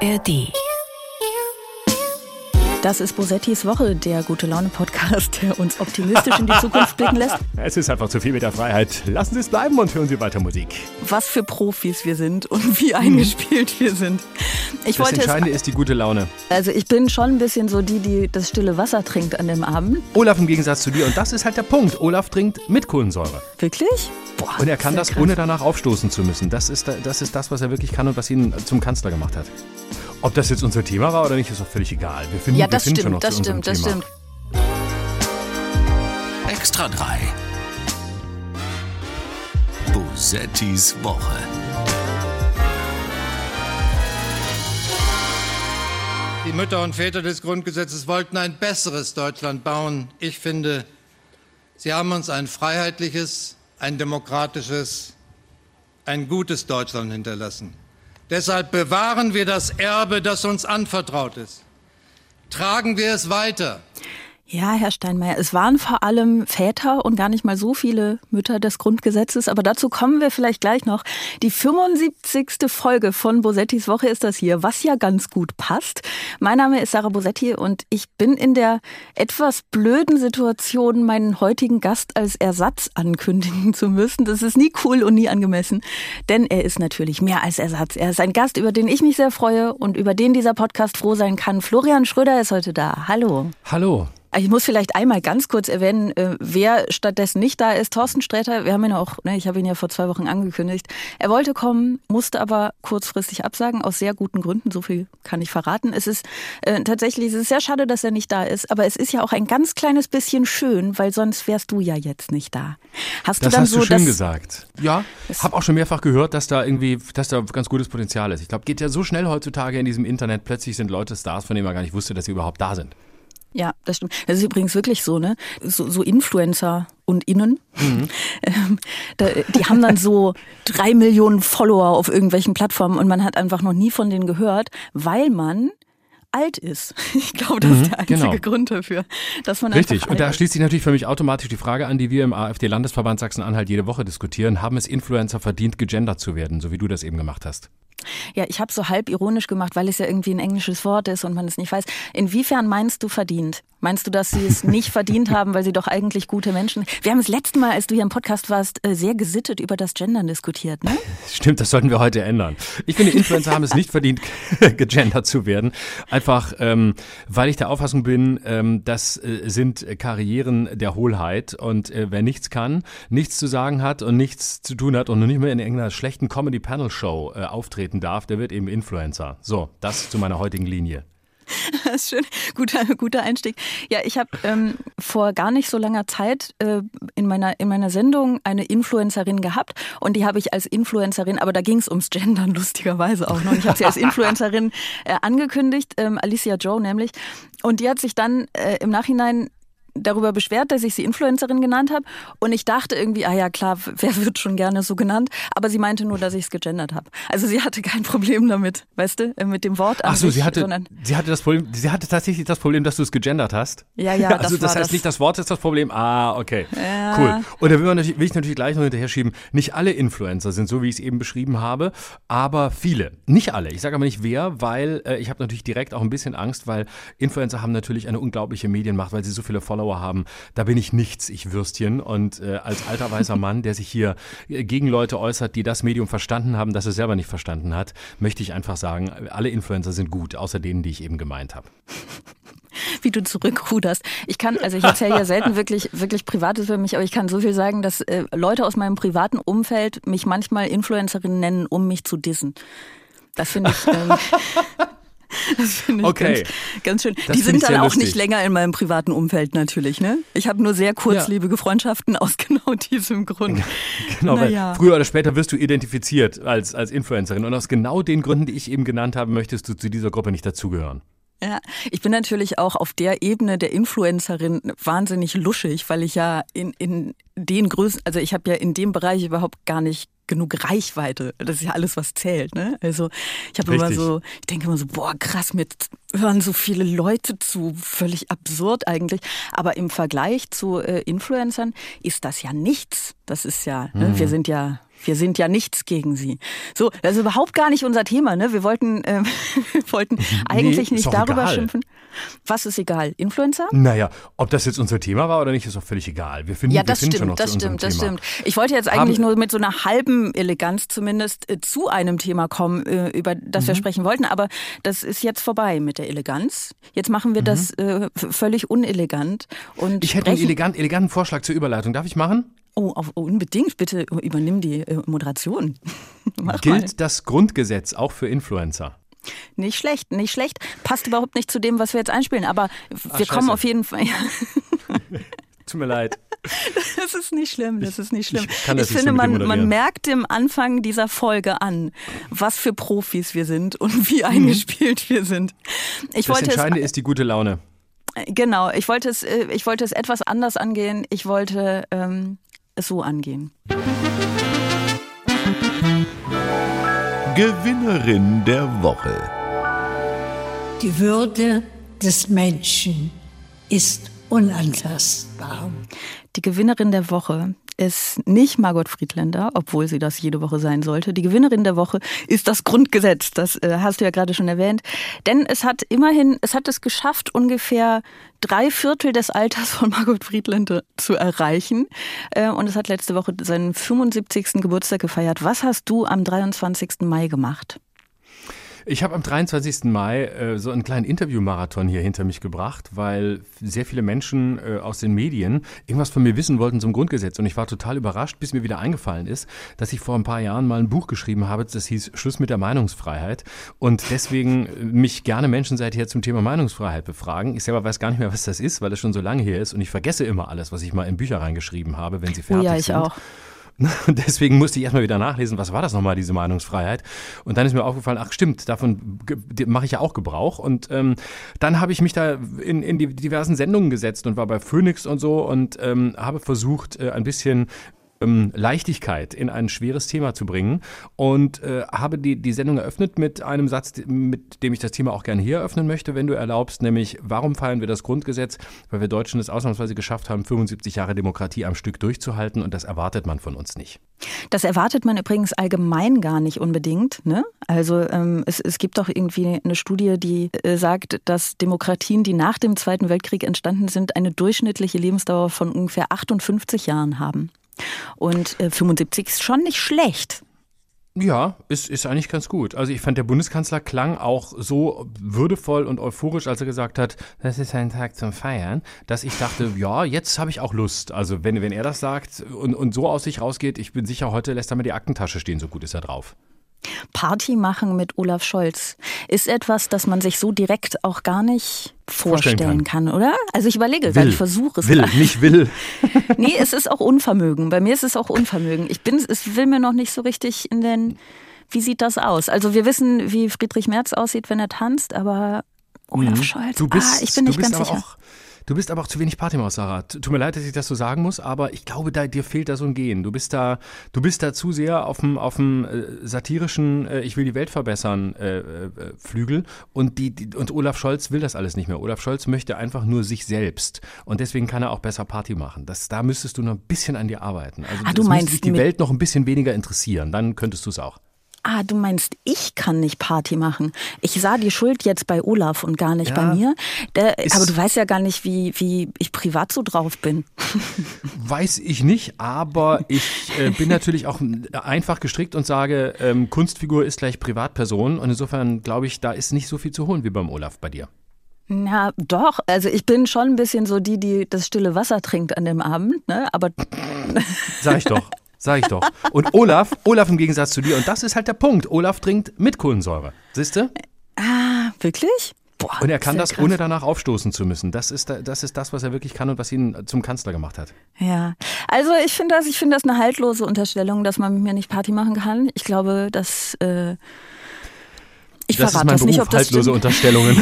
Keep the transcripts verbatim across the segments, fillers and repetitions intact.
R D. Das ist Bosettis Woche, der Gute-Laune-Podcast, der uns optimistisch in die Zukunft blicken lässt. Es ist einfach zu viel mit der Freiheit. Lassen Sie es bleiben und hören Sie weiter Musik. Was für Profis wir sind und wie eingespielt wir sind. Ich das wollte Entscheidende es, ist die gute Laune. Also ich bin schon ein bisschen so die, die das stille Wasser trinkt an dem Abend. Olaf im Gegensatz zu dir. Und das ist halt der Punkt. Olaf trinkt mit Kohlensäure. Wirklich? Boah, und er kann das, krass. ohne danach aufstoßen zu müssen. Das ist, das ist das, was er wirklich kann und was ihn zum Kanzler gemacht hat. Ob das jetzt unser Thema war oder nicht, ist doch völlig egal. Wir finden, ja, das wir finden stimmt, schon noch das zu stimmt, das Thema. stimmt. Extra drei. Bosettis Woche. Die Mütter und Väter des Grundgesetzes wollten ein besseres Deutschland bauen. Ich finde, sie haben uns ein freiheitliches, ein demokratisches, ein gutes Deutschland hinterlassen. Deshalb bewahren wir das Erbe, das uns anvertraut ist. Tragen wir es weiter. Ja, Herr Steinmeier, es waren vor allem Väter und gar nicht mal so viele Mütter des Grundgesetzes, aber dazu kommen wir vielleicht gleich noch. Die fünfundsiebzigste Folge von Bosettis Woche ist das hier, was ja ganz gut passt. Mein Name ist Sarah Bosetti und ich bin in der etwas blöden Situation, meinen heutigen Gast als Ersatz ankündigen zu müssen. Das ist nie cool und nie angemessen, denn er ist natürlich mehr als Ersatz. Er ist ein Gast, über den ich mich sehr freue und über den dieser Podcast froh sein kann. Florian Schröder ist heute da. Hallo. Hallo. Ich muss vielleicht einmal ganz kurz erwähnen, wer stattdessen nicht da ist. Thorsten Sträter, wir haben ihn auch, ne, ich habe ihn ja vor zwei Wochen angekündigt. Er wollte kommen, musste aber kurzfristig absagen, aus sehr guten Gründen. So viel kann ich verraten. Es ist äh, tatsächlich, es ist sehr schade, dass er nicht da ist. Aber es ist ja auch ein ganz kleines bisschen schön, weil sonst wärst du ja jetzt nicht da. Hast du das dann hast so, du schön dass, gesagt. Ja, habe auch schon mehrfach gehört, dass da irgendwie, dass da ganz gutes Potenzial ist. Ich glaube, geht ja so schnell heutzutage in diesem Internet. Plötzlich sind Leute Stars, von denen man gar nicht wusste, dass sie überhaupt da sind. Ja, das stimmt. Das ist übrigens wirklich so, ne? So, so Influencer und Innen, mhm. ähm, da, die haben dann so drei Millionen Follower auf irgendwelchen Plattformen und man hat einfach noch nie von denen gehört, weil man alt ist. Ich glaube, das ist mhm, der einzige genau. Grund dafür, dass man Richtig. einfach alt und da ist. schließt sich natürlich für mich automatisch die Frage an, die wir im AfD-Landesverband Sachsen-Anhalt jede Woche diskutieren. Haben es Influencer verdient, gegendert zu werden, so wie du das eben gemacht hast? Ja, ich habe so halb ironisch gemacht, weil es ja irgendwie ein englisches Wort ist und man es nicht weiß. Inwiefern meinst du verdient? Meinst du, dass sie es nicht verdient haben, weil sie doch eigentlich gute Menschen... Wir haben das letzte Mal, als du hier im Podcast warst, sehr gesittet über das Gendern diskutiert, ne? Stimmt, das sollten wir heute ändern. Ich finde, Influencer haben es nicht verdient, gegendert zu werden. Einfach, ähm, weil ich der Auffassung bin, ähm, das äh, sind Karrieren der Hohlheit. Und äh, wer nichts kann, nichts zu sagen hat und nichts zu tun hat und noch nicht mehr in irgendeiner schlechten Comedy-Panel-Show äh, auftreten darf, der wird eben Influencer. So, das zu meiner heutigen Linie. Das ist schön, guter, guter Einstieg. Ja, ich habe ähm, vor gar nicht so langer Zeit äh, in meiner in meiner Sendung eine Influencerin gehabt und die habe ich als Influencerin, aber da ging es ums Gendern lustigerweise auch noch. Und ich habe sie als Influencerin äh, angekündigt, ähm, Alicia Joe nämlich, und die hat sich dann äh, im Nachhinein darüber beschwert, dass ich sie Influencerin genannt habe und ich dachte irgendwie, ah ja klar, wer wird schon gerne so genannt, aber sie meinte nur, dass ich es gegendert habe. Also sie hatte kein Problem damit, weißt du, mit dem Wort an Ach so, sich, sie hatte, sondern sie hatte das Problem, sie hatte tatsächlich das Problem, dass du es gegendert hast. Ja, ja, das Also das war heißt das. nicht, das Wort ist das Problem. Ah, okay, Ja. cool. Und da will, man natürlich, will ich natürlich gleich noch hinterher schieben, nicht alle Influencer sind so, wie ich es eben beschrieben habe, aber viele. Nicht alle. Ich sage aber nicht wer, weil äh, ich habe natürlich direkt auch ein bisschen Angst, weil Influencer haben natürlich eine unglaubliche Medienmacht, weil sie so viele Follower haben. Da bin ich nichts, ich Würstchen. Und äh, als alter weißer Mann, der sich hier äh, gegen Leute äußert, die das Medium verstanden haben, das er selber nicht verstanden hat, möchte ich einfach sagen, alle Influencer sind gut, außer denen, die ich eben gemeint habe. Wie du zurückruderst. Ich kann, also ich erzähle ja selten wirklich, wirklich Privates für mich, aber ich kann so viel sagen, dass äh, Leute aus meinem privaten Umfeld mich manchmal Influencerin nennen, um mich zu dissen. Das finde ich... Ähm, Das finde ich okay. ganz, ganz schön. Das Die sind dann sehr auch lustig. nicht länger in meinem privaten Umfeld natürlich, ne? Ich habe nur sehr kurzlebige Freundschaften aus genau diesem Grund. Genau, naja. weil früher oder später wirst du identifiziert als, als Influencerin und aus genau den Gründen, die ich eben genannt habe, möchtest du zu dieser Gruppe nicht dazugehören. Ja, ich bin natürlich auch auf der Ebene der Influencerin wahnsinnig luschig, weil ich ja in, in den Größen, also ich habe ja in dem Bereich überhaupt gar nicht genug Reichweite. Das ist ja alles, was zählt, ne? Also ich habe immer so, ich denke immer so, boah, krass, mir hören so viele Leute zu, völlig absurd eigentlich. Aber im Vergleich zu äh, Influencern ist das ja nichts. Das ist ja, ne? Mhm. Wir sind ja Wir sind ja nichts gegen sie. So, das ist überhaupt gar nicht unser Thema, ne? Wir wollten, äh, wir wollten eigentlich nee, nicht darüber egal. schimpfen. Was ist egal? Influencer? Naja, ob das jetzt unser Thema war oder nicht, ist doch völlig egal. Wir finden, Ja, das wir finden stimmt, schon noch das zu stimmt, das Thema. stimmt. Ich wollte jetzt eigentlich Haben, nur mit so einer halben Eleganz zumindest äh, zu einem Thema kommen, äh, über das mhm. wir sprechen wollten. Aber das ist jetzt vorbei mit der Eleganz. Jetzt machen wir mhm. das äh, völlig unelegant. Und ich hätte einen elegant, eleganten Vorschlag zur Überleitung. Darf ich machen? Oh, auf, unbedingt. Bitte übernimm die äh, Moderation. Mach Gilt mal. das Grundgesetz auch für Influencer? Nicht schlecht, nicht schlecht. Passt überhaupt nicht zu dem, was wir jetzt einspielen. Aber Ach, wir kommen Scheiße. auf jeden Fall. Tut mir leid. Das ist nicht schlimm, das ist nicht schlimm. Ich, kann das ich nicht finde, so mit man, man merkt dem Anfang dieser Folge an, was für Profis wir sind und wie eingespielt wir sind. Ich das wollte Entscheidende es, ist die gute Laune. Genau, ich wollte es, ich wollte es etwas anders angehen. Ich wollte ähm, es so angehen. Gewinnerin der Woche. Die Würde des Menschen ist unantastbar. Die Gewinnerin der Woche ist nicht Margot Friedländer, obwohl sie das jede Woche sein sollte. Die Gewinnerin der Woche ist das Grundgesetz. Das äh, hast du ja gerade schon erwähnt. Denn es hat immerhin, es hat es geschafft, ungefähr drei Viertel des Alters von Margot Friedländer zu erreichen. Äh, und es hat letzte Woche seinen fünfundsiebzigsten Geburtstag gefeiert. Was hast du am dreiundzwanzigsten Mai gemacht? Ich habe am dreiundzwanzigsten Mai äh, so einen kleinen Interviewmarathon hier hinter mich gebracht, weil sehr viele Menschen äh, aus den Medien irgendwas von mir wissen wollten zum Grundgesetz. Und ich war total überrascht, bis mir wieder eingefallen ist, dass ich vor ein paar Jahren mal ein Buch geschrieben habe, das hieß Schluss mit der Meinungsfreiheit. Und deswegen mich gerne Menschen seither zum Thema Meinungsfreiheit befragen. Ich selber weiß gar nicht mehr, was das ist, weil es schon so lange her ist. Und ich vergesse immer alles, was ich mal in Bücher reingeschrieben habe, wenn sie fertig sind. Oh ja, ich sind. auch. Und deswegen musste ich erstmal wieder nachlesen, was war das nochmal, diese Meinungsfreiheit. Und dann ist mir aufgefallen, ach stimmt, davon mache ich ja auch Gebrauch. Und ähm, dann habe ich mich da in, in die diversen Sendungen gesetzt und war bei Phoenix und so und ähm, habe versucht, äh, ein bisschen ähm, Leichtigkeit in ein schweres Thema zu bringen und äh, habe die, die Sendung eröffnet mit einem Satz, mit dem ich das Thema auch gerne hier eröffnen möchte, wenn du erlaubst, nämlich warum feiern wir das Grundgesetz? Weil wir Deutschen es ausnahmsweise geschafft haben, fünfundsiebzig Jahre Demokratie am Stück durchzuhalten und das erwartet man von uns nicht. Das erwartet man übrigens allgemein gar nicht unbedingt, ne? Also ähm, es, es gibt doch irgendwie eine Studie, die äh, sagt, dass Demokratien, die nach dem Zweiten Weltkrieg entstanden sind, eine durchschnittliche Lebensdauer von ungefähr achtundfünfzig Jahren haben. Und äh, fünfundsiebzig ist schon nicht schlecht. Ja, ist, ist eigentlich ganz gut. Also ich fand, der Bundeskanzler klang auch so würdevoll und euphorisch, als er gesagt hat, das ist ein Tag zum Feiern, dass ich dachte, ja, jetzt habe ich auch Lust. Also wenn, wenn er das sagt und, und so aus sich rausgeht, ich bin sicher, heute lässt er mal die Aktentasche stehen, so gut ist er drauf. Party machen mit Olaf Scholz ist etwas, das man sich so direkt auch gar nicht vorstellen, vorstellen kann. kann, oder? Also ich überlege gerade, ich versuche es. Will, grad. nicht will. Nee, es ist auch Unvermögen. Bei mir ist es auch Unvermögen. Ich bin, es will mir noch nicht so richtig in den, wie sieht das aus? Also wir wissen, wie Friedrich Merz aussieht, wenn er tanzt, aber Olaf mhm. Scholz, du bist, ah, ich bin nicht ganz sicher. Auch Du bist aber auch zu wenig Partymaus, Sarah. Tut mir leid, dass ich das so sagen muss, aber ich glaube, da, dir fehlt da so ein Gen. Du bist da, du bist da zu sehr auf dem, auf dem äh, satirischen, äh, ich will die Welt verbessern äh, äh, Flügel und, die, die, und Olaf Scholz will das alles nicht mehr. Olaf Scholz möchte einfach nur sich selbst und deswegen kann er auch besser Party machen. Das, da müsstest du noch ein bisschen an dir arbeiten. Also ah, du es meinst müsste dich die Welt noch ein bisschen weniger interessieren, dann könntest du es auch. Ah, du meinst, ich kann nicht Party machen. Ich sah die Schuld jetzt bei Olaf und gar nicht ja, bei mir. Der, aber du weißt ja gar nicht, wie, wie ich privat so drauf bin. Weiß ich nicht, aber ich äh, bin natürlich auch einfach gestrickt und sage, ähm, Kunstfigur ist gleich Privatperson. Und insofern glaube ich, da ist nicht so viel zu holen wie beim Olaf bei dir. Na doch, also ich bin schon ein bisschen so die, die das stille Wasser trinkt an dem Abend, ne? Aber sag ich doch. Sag ich doch. Und Olaf, Olaf im Gegensatz zu dir, und das ist halt der Punkt, Olaf trinkt mit Kohlensäure. Siehst du? Ah, wirklich? Boah, und er kann das, das ohne danach aufstoßen zu müssen. Das ist, das ist das, was er wirklich kann und was ihn zum Kanzler gemacht hat. Ja, also ich finde das, ich finde das eine haltlose Unterstellung, dass man mit mir nicht Party machen kann. Ich glaube, dass äh, ich das verrate das nicht, ob das haltlose stimmt. Unterstellungen.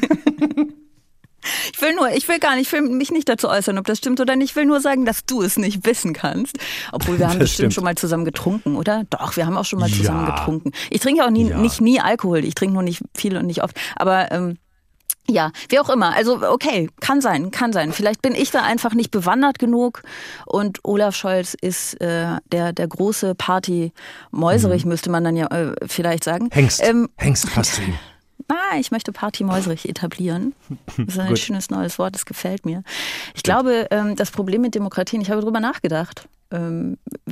Ich will nur, ich will gar nicht, ich will mich nicht dazu äußern, ob das stimmt oder nicht. Ich will nur sagen, dass du es nicht wissen kannst. Obwohl wir haben das bestimmt stimmt. schon mal zusammen getrunken, oder? Doch, wir haben auch schon mal zusammen ja. getrunken. Ich trinke auch nie, ja. nicht nie Alkohol. Ich trinke nur nicht viel und nicht oft. Aber ähm, Ja, wie auch immer. Also okay, kann sein, kann sein. Vielleicht bin ich da einfach nicht bewandert genug und Olaf Scholz ist äh, der der große Party-Mäuserich, mhm. müsste man dann ja äh, vielleicht sagen. Hengst, ähm, Hengst passt zu ihm. Ah, ich möchte Party-Mäuserich etablieren. Das ist ein schönes neues Wort, das gefällt mir. Ich glaube, ähm, das Problem mit Demokratien, ich habe darüber nachgedacht, ähm,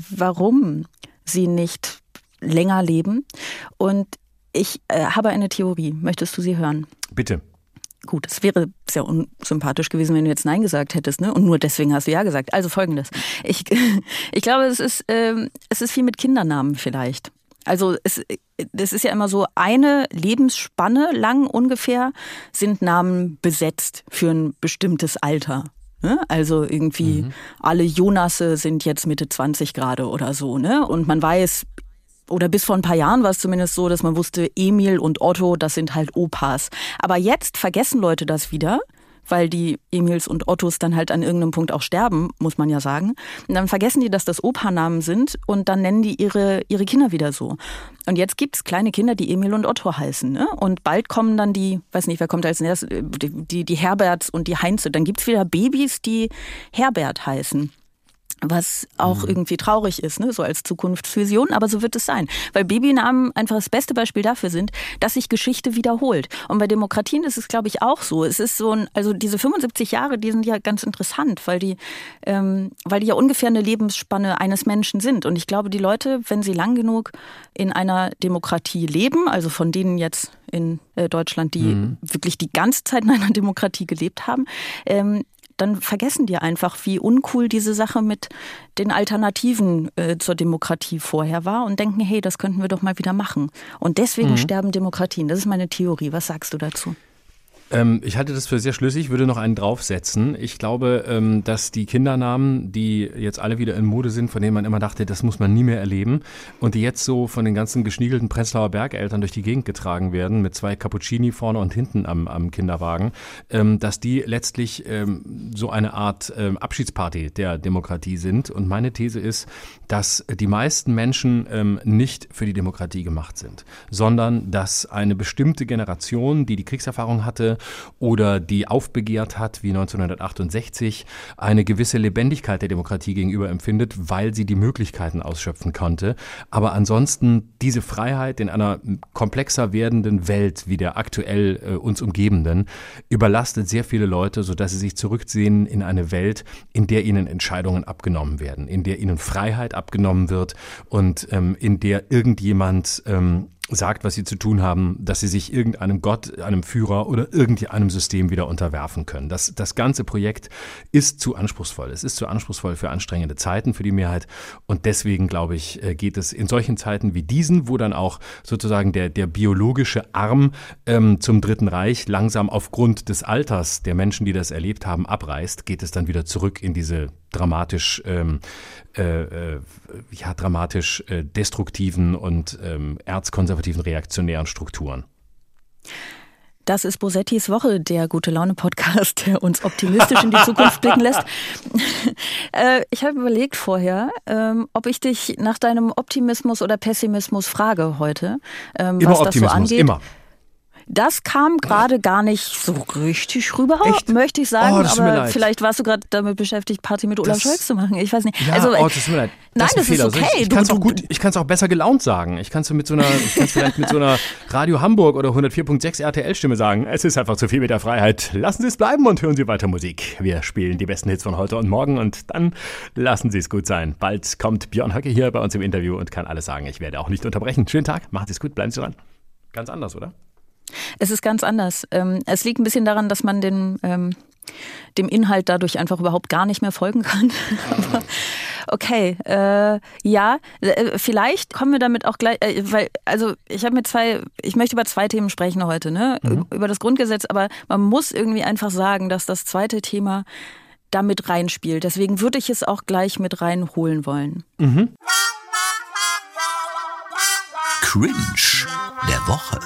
warum sie nicht länger leben. Und ich äh, habe eine Theorie. Möchtest du sie hören? Bitte. Gut, es wäre sehr unsympathisch gewesen, wenn du jetzt Nein gesagt hättest, ne? Und nur deswegen hast du Ja gesagt. Also Folgendes. Ich, ich glaube, es ist, ähm, es ist viel mit Kindernamen vielleicht. Also es, es ist ja immer so, eine Lebensspanne lang ungefähr sind Namen besetzt für ein bestimmtes Alter. Ne? Also irgendwie mhm. alle Jonasse sind jetzt Mitte zwanzig gerade oder so. Ne? Und man weiß, oder bis vor ein paar Jahren war es zumindest so, dass man wusste, Emil und Otto, das sind halt Opas. Aber jetzt vergessen Leute das wieder, weil die Emils und Ottos dann halt an irgendeinem Punkt auch sterben, muss man ja sagen. Und dann vergessen die, dass das Opa-Namen sind und dann nennen die ihre ihre Kinder wieder so. Und jetzt gibt's kleine Kinder, die Emil und Otto heißen. Ne? Und bald kommen dann die, weiß nicht, wer kommt als nächstes, die, die, die Herberts und die Heinze. Dann gibt's wieder Babys, die Herbert heißen. Was auch mhm. irgendwie traurig ist, ne, so als Zukunftsvision, aber so wird es sein. Weil Babynamen einfach das beste Beispiel dafür sind, dass sich Geschichte wiederholt. Und bei Demokratien ist es, glaube ich, auch so. Es ist so ein, also diese fünfundsiebzig Jahre, die sind ja ganz interessant, weil die, ähm, weil die ja ungefähr eine Lebensspanne eines Menschen sind. Und ich glaube, die Leute, wenn sie lang genug in einer Demokratie leben, also von denen jetzt in äh, Deutschland, die mhm. wirklich die ganze Zeit in einer Demokratie gelebt haben, ähm, dann vergessen die einfach, wie uncool diese Sache mit den Alternativen äh, zur Demokratie vorher war und denken, hey, das könnten wir doch mal wieder machen. Und deswegen mhm. sterben Demokratien. Das ist meine Theorie. Was sagst du dazu? Ähm, ich halte das für sehr schlüssig, würde noch einen draufsetzen. Ich glaube, ähm, dass die Kindernamen, die jetzt alle wieder in Mode sind, von denen man immer dachte, das muss man nie mehr erleben und die jetzt so von den ganzen geschniegelten Prenzlauer Bergeltern durch die Gegend getragen werden, mit zwei Cappuccini vorne und hinten am, am Kinderwagen, ähm, dass die letztlich ähm, so eine Art ähm, Abschiedsparty der Demokratie sind. Und meine These ist, dass die meisten Menschen ähm, nicht für die Demokratie gemacht sind, sondern dass eine bestimmte Generation, die die Kriegserfahrung hatte, oder die aufbegehrt hat, wie neunzehnhundertachtundsechzig, eine gewisse Lebendigkeit der Demokratie gegenüber empfindet, weil sie die Möglichkeiten ausschöpfen konnte. Aber ansonsten diese Freiheit in einer komplexer werdenden Welt wie der aktuell äh, uns umgebenden überlastet sehr viele Leute, sodass sie sich zurücksehen in eine Welt, in der ihnen Entscheidungen abgenommen werden, in der ihnen Freiheit abgenommen wird und ähm, in der irgendjemand ähm, sagt, was sie zu tun haben, dass sie sich irgendeinem Gott, einem Führer oder irgendeinem System wieder unterwerfen können. Das, das ganze Projekt ist zu anspruchsvoll. Es ist zu anspruchsvoll für anstrengende Zeiten für die Mehrheit. Und deswegen, glaube ich, geht es in solchen Zeiten wie diesen, wo dann auch sozusagen der, der biologische Arm ähm, zum Dritten Reich langsam aufgrund des Alters der Menschen, die das erlebt haben, abreißt, geht es dann wieder zurück in diese dramatisch, ähm, äh, äh, ja, dramatisch äh, destruktiven und ähm, erzkonservativen reaktionären Strukturen. Das ist Bosettis Woche, der Gute-Laune-Podcast, der uns optimistisch in die Zukunft blicken lässt. äh, ich habe überlegt vorher, ähm, ob ich dich nach deinem Optimismus oder Pessimismus frage heute, ähm, immer was das Optimismus, so angeht. Immer. Das kam gerade gar nicht so richtig rüber, Echt? möchte ich sagen. Oh, das tut mir aber leid. Vielleicht warst du gerade damit beschäftigt, Party mit Olaf Das- Scholz zu machen. Ich weiß nicht. Ja, also, oh, das tut mir leid. Nein, ist ein das ist Fehler. okay. Ich, ich Du- kann es auch du- gut, ich kann es auch besser gelaunt sagen. Ich kann es mit so einer, ich kann's vielleicht mit so einer Radio Hamburg oder hundertvier Komma sechs R T L-Stimme sagen. Es ist einfach zu viel mit der Freiheit. Lassen Sie es bleiben und hören Sie weiter Musik. Wir spielen die besten Hits von heute und morgen und dann lassen Sie es gut sein. Bald kommt Björn Höcke hier bei uns im Interview und kann alles sagen. Ich werde auch nicht unterbrechen. Schönen Tag, machen Sie es gut, bleiben Sie dran. Ganz anders, oder? Es ist ganz anders. Ähm, Es liegt ein bisschen daran, dass man den, ähm, dem Inhalt dadurch einfach überhaupt gar nicht mehr folgen kann. Aber okay, äh, ja, äh, vielleicht kommen wir damit auch gleich, äh, weil, also ich habe mit zwei, ich möchte über zwei Themen sprechen heute, ne? Mhm. Über das Grundgesetz, aber man muss irgendwie einfach sagen, dass das zweite Thema da mit reinspielt. Deswegen würde ich es auch gleich mit reinholen wollen. Cringe der Woche.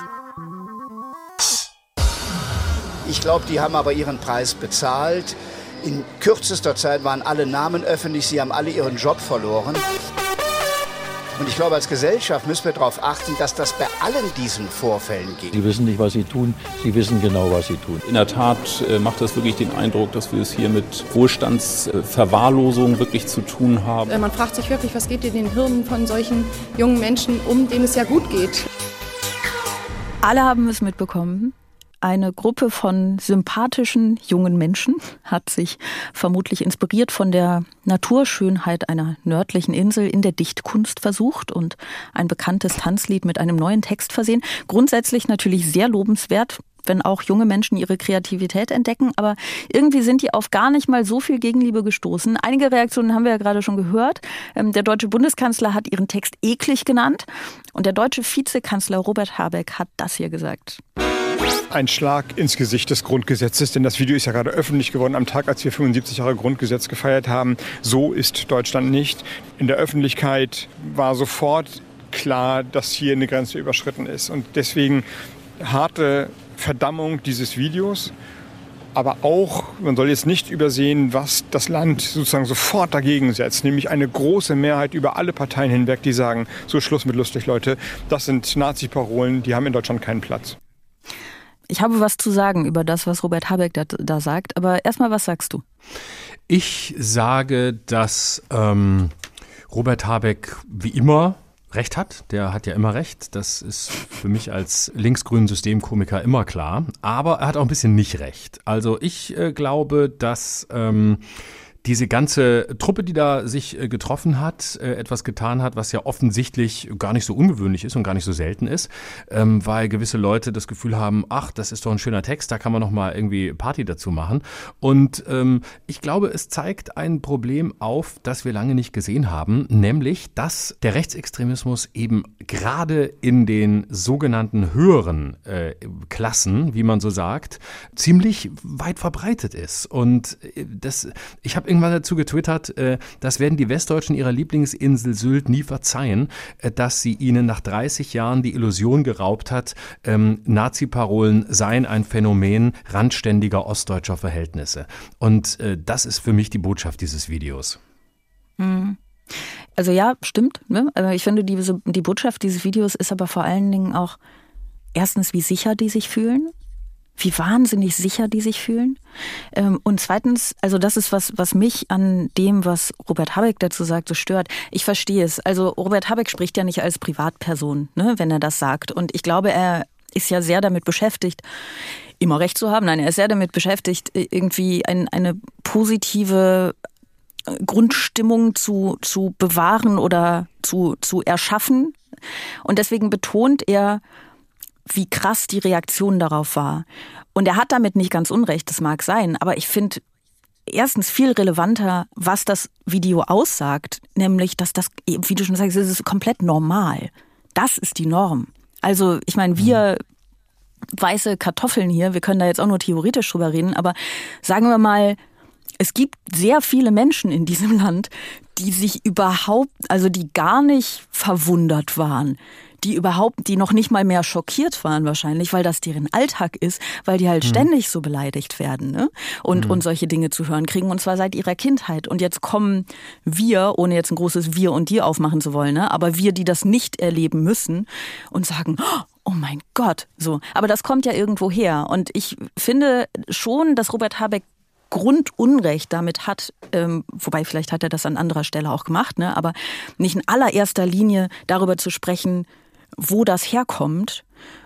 Ich glaube, die haben aber ihren Preis bezahlt. In kürzester Zeit waren alle Namen öffentlich, sie haben alle ihren Job verloren. Und ich glaube, als Gesellschaft müssen wir darauf achten, dass das bei allen diesen Vorfällen geht. Sie wissen nicht, was sie tun. Sie wissen genau, was sie tun. In der Tat äh, macht das wirklich den Eindruck, dass wir es hier mit Wohlstandsverwahrlosung wirklich zu tun haben. Man fragt sich wirklich, was geht in den Hirnen von solchen jungen Menschen um, denen es ja gut geht. Alle haben es mitbekommen. Eine Gruppe von sympathischen jungen Menschen hat sich vermutlich inspiriert von der Naturschönheit einer nördlichen Insel in der Dichtkunst versucht und ein bekanntes Tanzlied mit einem neuen Text versehen. Grundsätzlich natürlich sehr lobenswert, wenn auch junge Menschen ihre Kreativität entdecken. Aber irgendwie sind die auf gar nicht mal so viel Gegenliebe gestoßen. Einige Reaktionen haben wir ja gerade schon gehört. Der deutsche Bundeskanzler hat ihren Text eklig genannt. Und der deutsche Vizekanzler Robert Habeck hat das hier gesagt. Ein Schlag ins Gesicht des Grundgesetzes, denn das Video ist ja gerade öffentlich geworden am Tag, als wir fünfundsiebzig Jahre Grundgesetz gefeiert haben. So ist Deutschland nicht. In der Öffentlichkeit war sofort klar, dass hier eine Grenze überschritten ist. Und deswegen harte Verdammung dieses Videos. Aber auch, man soll jetzt nicht übersehen, was das Land sozusagen sofort dagegen setzt. Nämlich eine große Mehrheit über alle Parteien hinweg, die sagen, so Schluss mit lustig, Leute. Das sind Nazi-Parolen, die haben in Deutschland keinen Platz. Ich habe was zu sagen über das, was Robert Habeck da, da sagt. Aber erstmal, was sagst du? Ich sage, dass ähm, Robert Habeck wie immer Recht hat. Der hat ja immer Recht. Das ist für mich als linksgrünen Systemkomiker immer klar. Aber er hat auch ein bisschen nicht Recht. Also ich äh, glaube, dass ähm, diese ganze Truppe, die da sich äh, getroffen hat, äh, etwas getan hat, was ja offensichtlich gar nicht so ungewöhnlich ist und gar nicht so selten ist, ähm, weil gewisse Leute das Gefühl haben, ach, das ist doch ein schöner Text, da kann man noch mal irgendwie Party dazu machen. Und ähm, ich glaube, es zeigt ein Problem auf, das wir lange nicht gesehen haben, nämlich, dass der Rechtsextremismus eben gerade in den sogenannten höheren äh, Klassen, wie man so sagt, ziemlich weit verbreitet ist. Und äh, das, ich habe irgendwann dazu getwittert, äh, das werden die Westdeutschen ihrer Lieblingsinsel Sylt nie verzeihen, äh, dass sie ihnen nach dreißig Jahren die Illusion geraubt hat, ähm, Nazi-Parolen seien ein Phänomen randständiger ostdeutscher Verhältnisse. Und äh, das ist für mich die Botschaft dieses Videos. Hm. Also ja, stimmt. Ne? Aber ich finde, diese, die Botschaft dieses Videos ist aber vor allen Dingen auch erstens, wie sicher die sich fühlen. Wie wahnsinnig sicher die sich fühlen. Und zweitens, also das ist was, was mich an dem, was Robert Habeck dazu sagt, so stört. Ich verstehe es. Also Robert Habeck spricht ja nicht als Privatperson, ne, wenn er das sagt. Und ich glaube, er ist ja sehr damit beschäftigt, immer recht zu haben. Nein, er ist sehr damit beschäftigt, irgendwie ein, eine positive Grundstimmung zu, zu bewahren oder zu, zu erschaffen. Und deswegen betont er, wie krass die Reaktion darauf war. Und er hat damit nicht ganz unrecht, das mag sein, aber ich finde erstens viel relevanter, was das Video aussagt, nämlich, dass das, wie du schon sagst, das ist komplett normal. Das ist die Norm. Also ich meine, wir weiße Kartoffeln hier, wir können da jetzt auch nur theoretisch drüber reden, aber sagen wir mal, es gibt sehr viele Menschen in diesem Land, die sich überhaupt, also die gar nicht verwundert waren, die überhaupt, die noch nicht mal mehr schockiert waren wahrscheinlich, weil das deren Alltag ist, weil die halt mhm. ständig so beleidigt werden, ne? Und, mhm. und solche Dinge zu hören kriegen, und zwar seit ihrer Kindheit. Und jetzt kommen wir, ohne jetzt ein großes Wir und Dir aufmachen zu wollen, ne? Aber wir, die das nicht erleben müssen und sagen, oh mein Gott, so. Aber das kommt ja irgendwo her. Und ich finde schon, dass Robert Habeck Grundunrecht damit hat, ähm, wobei vielleicht hat er das an anderer Stelle auch gemacht, ne? Aber nicht in allererster Linie darüber zu sprechen, wo das herkommt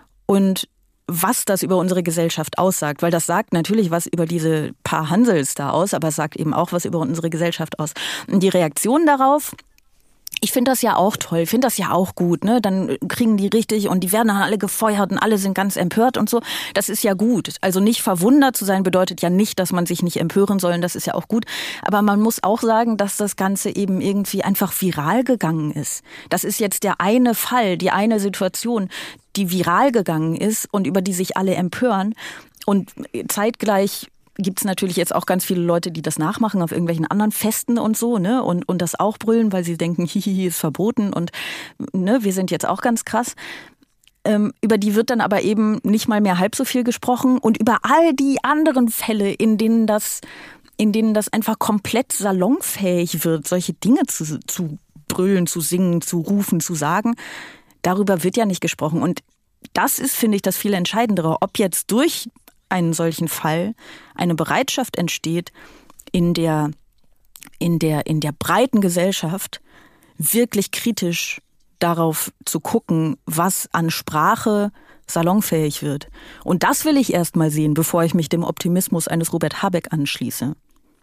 und was das über unsere Gesellschaft aussagt. Weil das sagt natürlich was über diese paar Hansels da aus, aber es sagt eben auch was über unsere Gesellschaft aus. Und die Reaktion darauf, ich finde das ja auch toll, ich finde das ja auch gut, ne? Dann kriegen die richtig und die werden dann alle gefeuert und alle sind ganz empört und so. Das ist ja gut. Also nicht verwundert zu sein bedeutet ja nicht, dass man sich nicht empören soll, und das ist ja auch gut. Aber man muss auch sagen, dass das Ganze eben irgendwie einfach viral gegangen ist. Das ist jetzt der eine Fall, die eine Situation, die viral gegangen ist und über die sich alle empören. Und zeitgleich gibt's natürlich jetzt auch ganz viele Leute, die das nachmachen auf irgendwelchen anderen Festen und so, ne, und und das auch brüllen, weil sie denken, hihihi, ist verboten und ne, wir sind jetzt auch ganz krass. Ähm, über die wird dann aber eben nicht mal mehr halb so viel gesprochen, und über all die anderen Fälle, in denen das, in denen das einfach komplett salonfähig wird, solche Dinge zu, zu brüllen, zu singen, zu rufen, zu sagen. Darüber wird ja nicht gesprochen. Und das ist, finde ich, das viel Entscheidendere, ob jetzt durch einen solchen Fall eine Bereitschaft entsteht, in der, in der, in der breiten Gesellschaft wirklich kritisch darauf zu gucken, was an Sprache salonfähig wird. Und das will ich erst mal sehen, bevor ich mich dem Optimismus eines Robert Habeck anschließe.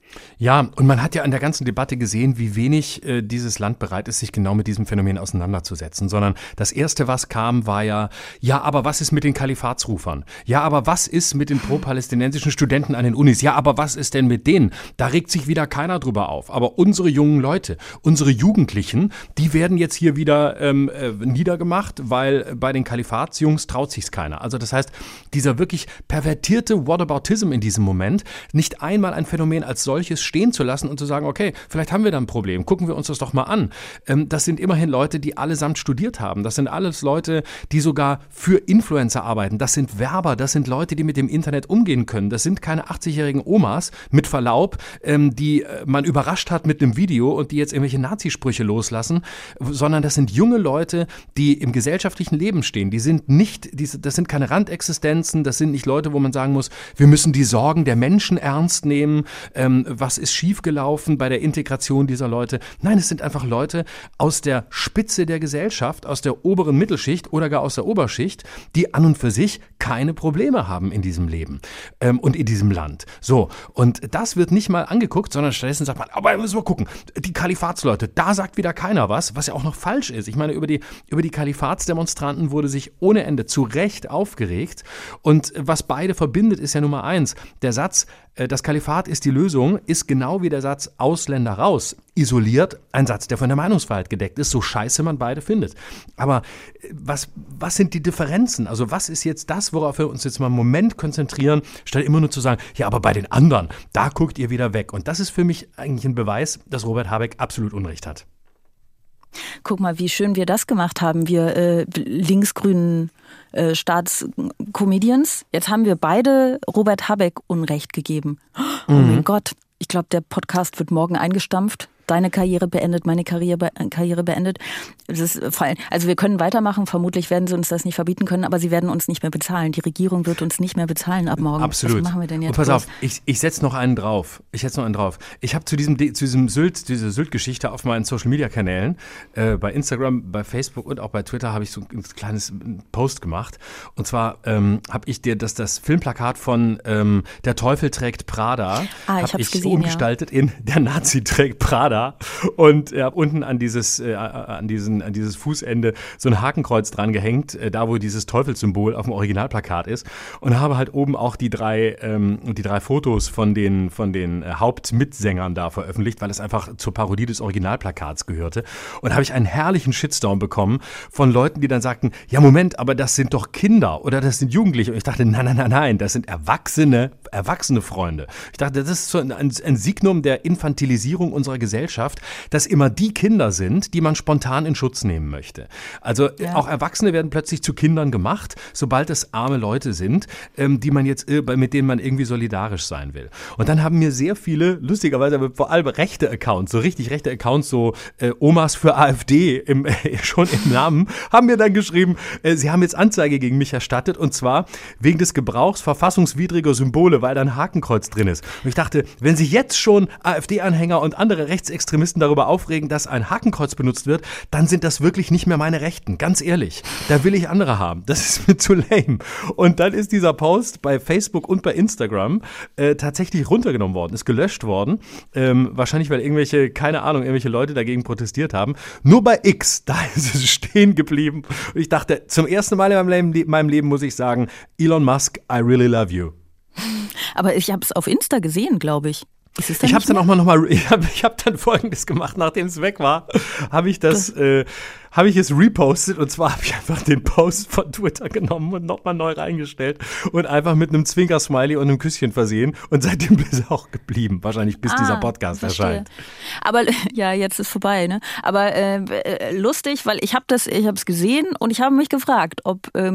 Ja, und man hat ja an der ganzen Debatte gesehen, wie wenig äh, dieses Land bereit ist, sich genau mit diesem Phänomen auseinanderzusetzen. Sondern das Erste, was kam, war ja, ja, aber was ist mit den Kalifatsrufern? Ja, aber was ist mit den pro-palästinensischen Studenten an den Unis? Ja, aber was ist denn mit denen? Da regt sich wieder keiner drüber auf. Aber unsere jungen Leute, unsere Jugendlichen, die werden jetzt hier wieder ähm, äh, niedergemacht, weil bei den Kalifatsjungs traut sich's keiner. Also das heißt, dieser wirklich pervertierte Whataboutism in diesem Moment, nicht einmal ein Phänomen als solches stehen zu lassen und zu sagen, okay, vielleicht haben wir da ein Problem, gucken wir uns das doch mal an. Ähm, das sind immerhin Leute, die allesamt studiert haben. Das sind alles Leute, die sogar für Influencer arbeiten. Das sind Werber, das sind Leute, die mit dem Internet umgehen können. Das sind keine achtzigjährigen Omas, mit Verlaub, ähm, die man überrascht hat mit einem Video und die jetzt irgendwelche Nazisprüche loslassen, sondern das sind junge Leute, die im gesellschaftlichen Leben stehen. Die sind nicht, die, das sind keine Randexistenzen, das sind nicht Leute, wo man sagen muss, wir müssen die Sorgen der Menschen ernst nehmen, ähm, was ist schiefgelaufen bei der Integration dieser Leute. Nein, es sind einfach Leute aus der Spitze der Gesellschaft, aus der oberen Mittelschicht oder gar aus der Oberschicht, die an und für sich keine Probleme haben in diesem Leben ähm, und in diesem Land. So, und das wird nicht mal angeguckt, sondern stattdessen sagt man, aber müssen wir gucken, die Kalifatsleute, da sagt wieder keiner was, was ja auch noch falsch ist. Ich meine, über die, über die Kalifatsdemonstranten wurde sich ohne Ende zu Recht aufgeregt. Und was beide verbindet, ist ja Nummer eins, der Satz, das Kalifat ist die Lösung, ist genau wie der Satz Ausländer raus, isoliert, ein Satz, der von der Meinungsfreiheit gedeckt ist, so scheiße man beide findet. Aber was, was sind die Differenzen? Also was ist jetzt das, worauf wir uns jetzt mal einen Moment konzentrieren, statt immer nur zu sagen, ja, aber bei den anderen, da guckt ihr wieder weg. Und das ist für mich eigentlich ein Beweis, dass Robert Habeck absolut Unrecht hat. Guck mal, wie schön wir das gemacht haben, wir äh, linksgrünen äh, Staatscomedians. Jetzt haben wir beide Robert Habeck Unrecht gegeben. Oh mhm. mein Gott, ich glaube, der Podcast wird morgen eingestampft. Deine Karriere beendet, meine Karriere, be- Karriere beendet. Das ist, also wir können weitermachen, vermutlich werden sie uns das nicht verbieten können, aber sie werden uns nicht mehr bezahlen. Die Regierung wird uns nicht mehr bezahlen ab morgen. Absolut. Was machen wir denn jetzt? Und pass auf, ich, ich setze noch einen drauf. Ich setze noch einen drauf. Ich habe zu diesem, zu diesem Sylt, diese Sylt-Geschichte auf meinen Social-Media-Kanälen, äh, bei Instagram, bei Facebook und auch bei Twitter habe ich so ein kleines Post gemacht. Und zwar ähm, habe ich dir das, das Filmplakat von ähm, Der Teufel trägt Prada, ah, ich habe ich gesehen, umgestaltet ja. in Der Nazi trägt Prada. Und äh, unten an dieses, äh, an, diesen, an dieses Fußende so ein Hakenkreuz dran gehängt, äh, da wo dieses Teufelssymbol auf dem Originalplakat ist. Und habe halt oben auch die drei, ähm, die drei Fotos von den, von den äh, Hauptmitsängern da veröffentlicht, weil es einfach zur Parodie des Originalplakats gehörte. Und habe ich einen herrlichen Shitstorm bekommen von Leuten, die dann sagten, ja Moment, aber das sind doch Kinder oder das sind Jugendliche. Und ich dachte, nein, nein, nein, nein, das sind Erwachsene, erwachsene Freunde. Ich dachte, das ist so ein, ein Signum der Infantilisierung unserer Gesellschaft, dass immer die Kinder sind, die man spontan in Schutz nehmen möchte. Also ja. Auch Erwachsene werden plötzlich zu Kindern gemacht, sobald es arme Leute sind, ähm, die man jetzt, äh, mit denen man irgendwie solidarisch sein will. Und dann haben mir sehr viele, lustigerweise aber vor allem rechte Accounts, so richtig rechte Accounts, so äh, Omas für AfD im, äh, schon im Namen, haben mir dann geschrieben, äh, sie haben jetzt Anzeige gegen mich erstattet und zwar wegen des Gebrauchs verfassungswidriger Symbole, weil da ein Hakenkreuz drin ist. Und ich dachte, wenn sich jetzt schon AfD-Anhänger und andere Rechtsextremisten darüber aufregen, dass ein Hakenkreuz benutzt wird, dann sind das wirklich nicht mehr meine Rechten. Ganz ehrlich, da will ich andere haben. Das ist mir zu lame. Und dann ist dieser Post bei Facebook und bei Instagram äh, tatsächlich runtergenommen worden, ist gelöscht worden. Ähm, wahrscheinlich, weil irgendwelche, keine Ahnung, irgendwelche Leute dagegen protestiert haben. Nur bei X, da ist es stehen geblieben. Und ich dachte, zum ersten Mal in meinem Leben, meinem Leben muss ich sagen, Elon Musk, I really love you. Aber ich habe es auf Insta gesehen, glaube ich. Ich habe dann auch mal nochmal, ich habe ich hab dann Folgendes gemacht, nachdem es weg war, habe ich das, äh, habe ich es repostet und zwar habe ich einfach den Post von Twitter genommen und nochmal neu reingestellt und einfach mit einem Zwinker-Smiley und einem Küsschen versehen und seitdem ist er auch geblieben, wahrscheinlich bis ah, dieser Podcast verstehe. erscheint. Aber ja, jetzt ist vorbei, ne? Aber äh, lustig, weil ich habe das, ich habe es gesehen und ich habe mich gefragt, ob ähm,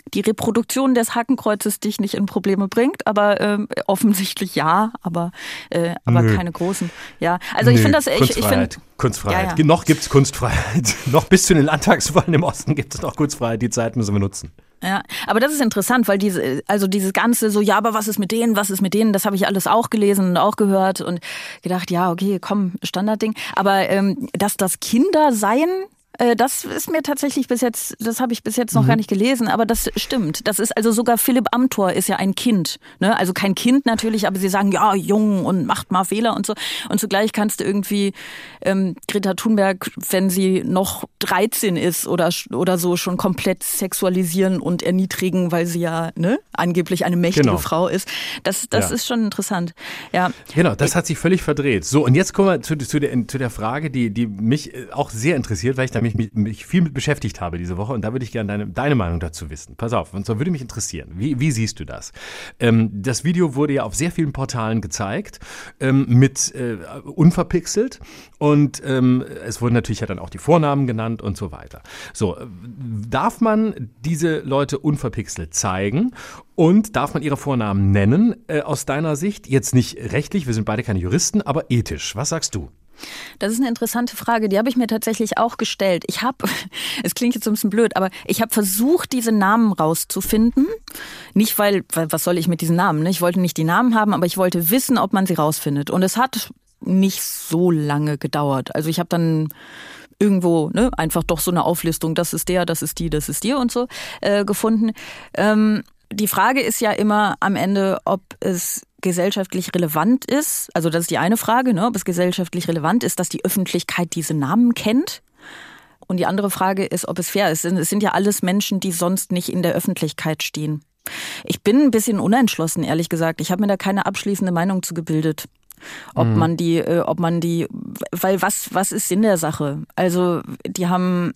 die Reproduktion des Hakenkreuzes dich nicht in Probleme bringt, aber äh, offensichtlich ja, aber, äh, aber keine großen. Ja, also Nö, ich finde das, ich, ich finde Kunstfreiheit. Ja, ja. Noch gibt es Kunstfreiheit. Noch bis zu den Landtagswahlen im Osten gibt es noch Kunstfreiheit. Die Zeit müssen wir nutzen. Ja, aber das ist interessant, weil diese, also dieses ganze so, ja, aber was ist mit denen, was ist mit denen, das habe ich alles auch gelesen und auch gehört und gedacht, ja, okay, komm, Standardding. Aber ähm, dass das Kinder seien, das ist mir tatsächlich bis jetzt, das habe ich bis jetzt noch mhm. gar nicht gelesen, aber das stimmt. Das ist also sogar Philipp Amthor ist ja ein Kind, ne? Also kein Kind natürlich, aber sie sagen ja jung und macht mal Fehler und so. Und zugleich kannst du irgendwie ähm, Greta Thunberg, wenn sie noch dreizehn ist oder oder so, schon komplett sexualisieren und erniedrigen, weil sie ja ne angeblich eine mächtige genau. Frau ist. Das das ja. ist schon interessant. Ja. Genau, das hat sich völlig verdreht. So und jetzt kommen wir zu, zu der zu der Frage, die die mich auch sehr interessiert, weil ich damit mich, mich viel mit beschäftigt habe diese Woche und da würde ich gerne deine, deine Meinung dazu wissen. Pass auf, und zwar würde mich interessieren, wie, wie siehst du das? Ähm, das Video wurde ja auf sehr vielen Portalen gezeigt, ähm, mit äh, unverpixelt und ähm, es wurden natürlich ja dann auch die Vornamen genannt und so weiter. So, darf man diese Leute unverpixelt zeigen und darf man ihre Vornamen nennen, äh, aus deiner Sicht? Jetzt nicht rechtlich, wir sind beide keine Juristen, aber ethisch. Was sagst du? Das ist eine interessante Frage, die habe ich mir tatsächlich auch gestellt. Ich habe, es klingt jetzt ein bisschen blöd, aber ich habe versucht, diese Namen rauszufinden. Nicht, weil, weil, was soll ich mit diesen Namen? Ne? Ich wollte nicht die Namen haben, aber ich wollte wissen, ob man sie rausfindet. Und es hat nicht so lange gedauert. Also ich habe dann irgendwo ne, einfach doch so eine Auflistung, das ist der, das ist die, das ist die und so äh, gefunden. Ähm, die Frage ist ja immer am Ende, ob es gesellschaftlich relevant ist, also das ist die eine Frage, ne, ob es gesellschaftlich relevant ist, dass die Öffentlichkeit diese Namen kennt. Und die andere Frage ist, ob es fair ist. Es sind ja alles Menschen, die sonst nicht in der Öffentlichkeit stehen. Ich bin ein bisschen unentschlossen, ehrlich gesagt. Ich habe mir da keine abschließende Meinung zu gebildet. Ob mhm. man die, äh, ob man die, weil was, was ist Sinn der Sache? Also die haben,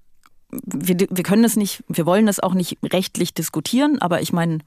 wir, wir können es nicht, wir wollen es auch nicht rechtlich diskutieren, aber ich meine,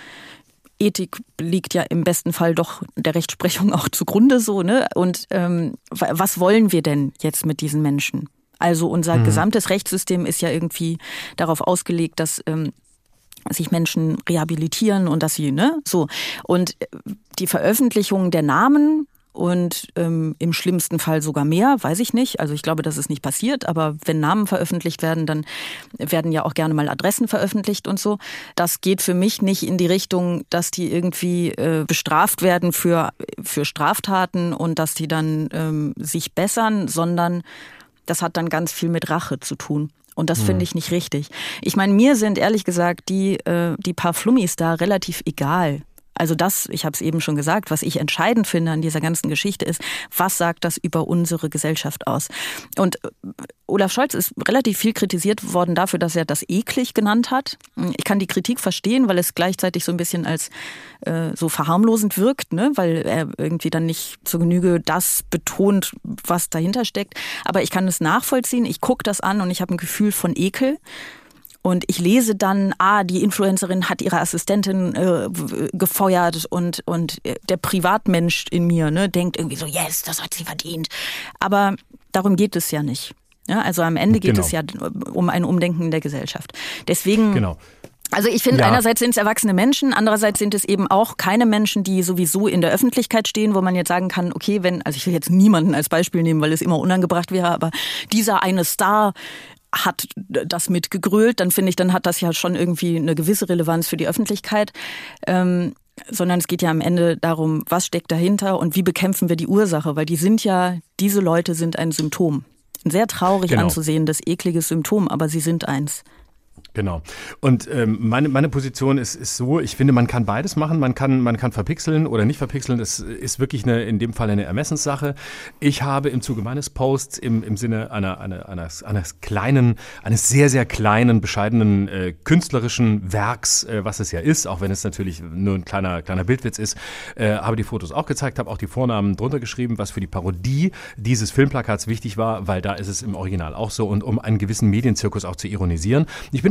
Ethik liegt ja im besten Fall doch der Rechtsprechung auch zugrunde so, ne? Und ähm, was wollen wir denn jetzt mit diesen Menschen? Also unser mhm. gesamtes Rechtssystem ist ja irgendwie darauf ausgelegt, dass ähm, sich Menschen rehabilitieren und dass sie, ne, so. Und die Veröffentlichung der Namen und ähm, im schlimmsten Fall sogar mehr, weiß ich nicht. Also ich glaube, das ist nicht passiert, aber wenn Namen veröffentlicht werden, dann werden ja auch gerne mal Adressen veröffentlicht und so. Das geht für mich nicht in die Richtung, dass die irgendwie äh, bestraft werden für, für Straftaten und dass die dann ähm, sich bessern, sondern das hat dann ganz viel mit Rache zu tun. Und das finde ich nicht richtig. Ich meine, mir sind ehrlich gesagt die, äh, die paar Flummis da relativ egal. Also das, ich habe es eben schon gesagt, was ich entscheidend finde an dieser ganzen Geschichte ist, was sagt das über unsere Gesellschaft aus? Und Olaf Scholz ist relativ viel kritisiert worden dafür, dass er das eklig genannt hat. Ich kann die Kritik verstehen, weil es gleichzeitig so ein bisschen als äh, so verharmlosend wirkt, ne? Weil er irgendwie dann nicht zur Genüge das betont, was dahinter steckt. Aber ich kann es nachvollziehen, ich gucke das an und ich habe ein Gefühl von Ekel. Und ich lese dann, ah, die Influencerin hat ihre Assistentin äh, gefeuert und und der Privatmensch in mir ne, denkt irgendwie so, yes, das hat sie verdient. Aber darum geht es ja nicht. Ja, also am Ende geht genau. es ja um ein Umdenken in der Gesellschaft. Deswegen... Genau. Also ich finde, ja. einerseits sind es erwachsene Menschen, andererseits sind es eben auch keine Menschen, die sowieso in der Öffentlichkeit stehen, wo man jetzt sagen kann, okay, wenn, also ich will jetzt niemanden als Beispiel nehmen, weil es immer unangebracht wäre, aber dieser eine Star hat das mitgegrölt, dann finde ich, dann hat das ja schon irgendwie eine gewisse Relevanz für die Öffentlichkeit. Ähm, sondern es geht ja am Ende darum, was steckt dahinter und wie bekämpfen wir die Ursache, weil die sind ja, diese Leute sind ein Symptom. Sehr traurig genau. anzusehen, das eklige Symptom, aber sie sind eins. Genau. Und ähm, meine, meine Position ist, ist so, ich finde, man kann beides machen. Man kann, man kann verpixeln oder nicht verpixeln. Das ist wirklich eine, in dem Fall eine Ermessenssache. Ich habe im Zuge meines Posts im, im Sinne einer, einer, eines, eines kleinen, eines sehr, sehr kleinen, bescheidenen äh, künstlerischen Werks, äh, was es ja ist, auch wenn es natürlich nur ein kleiner, kleiner Bildwitz ist, äh, habe die Fotos auch gezeigt, habe auch die Vornamen drunter geschrieben, was für die Parodie dieses Filmplakats wichtig war, weil da ist es im Original auch so und um einen gewissen Medienzirkus auch zu ironisieren. Ich bin aber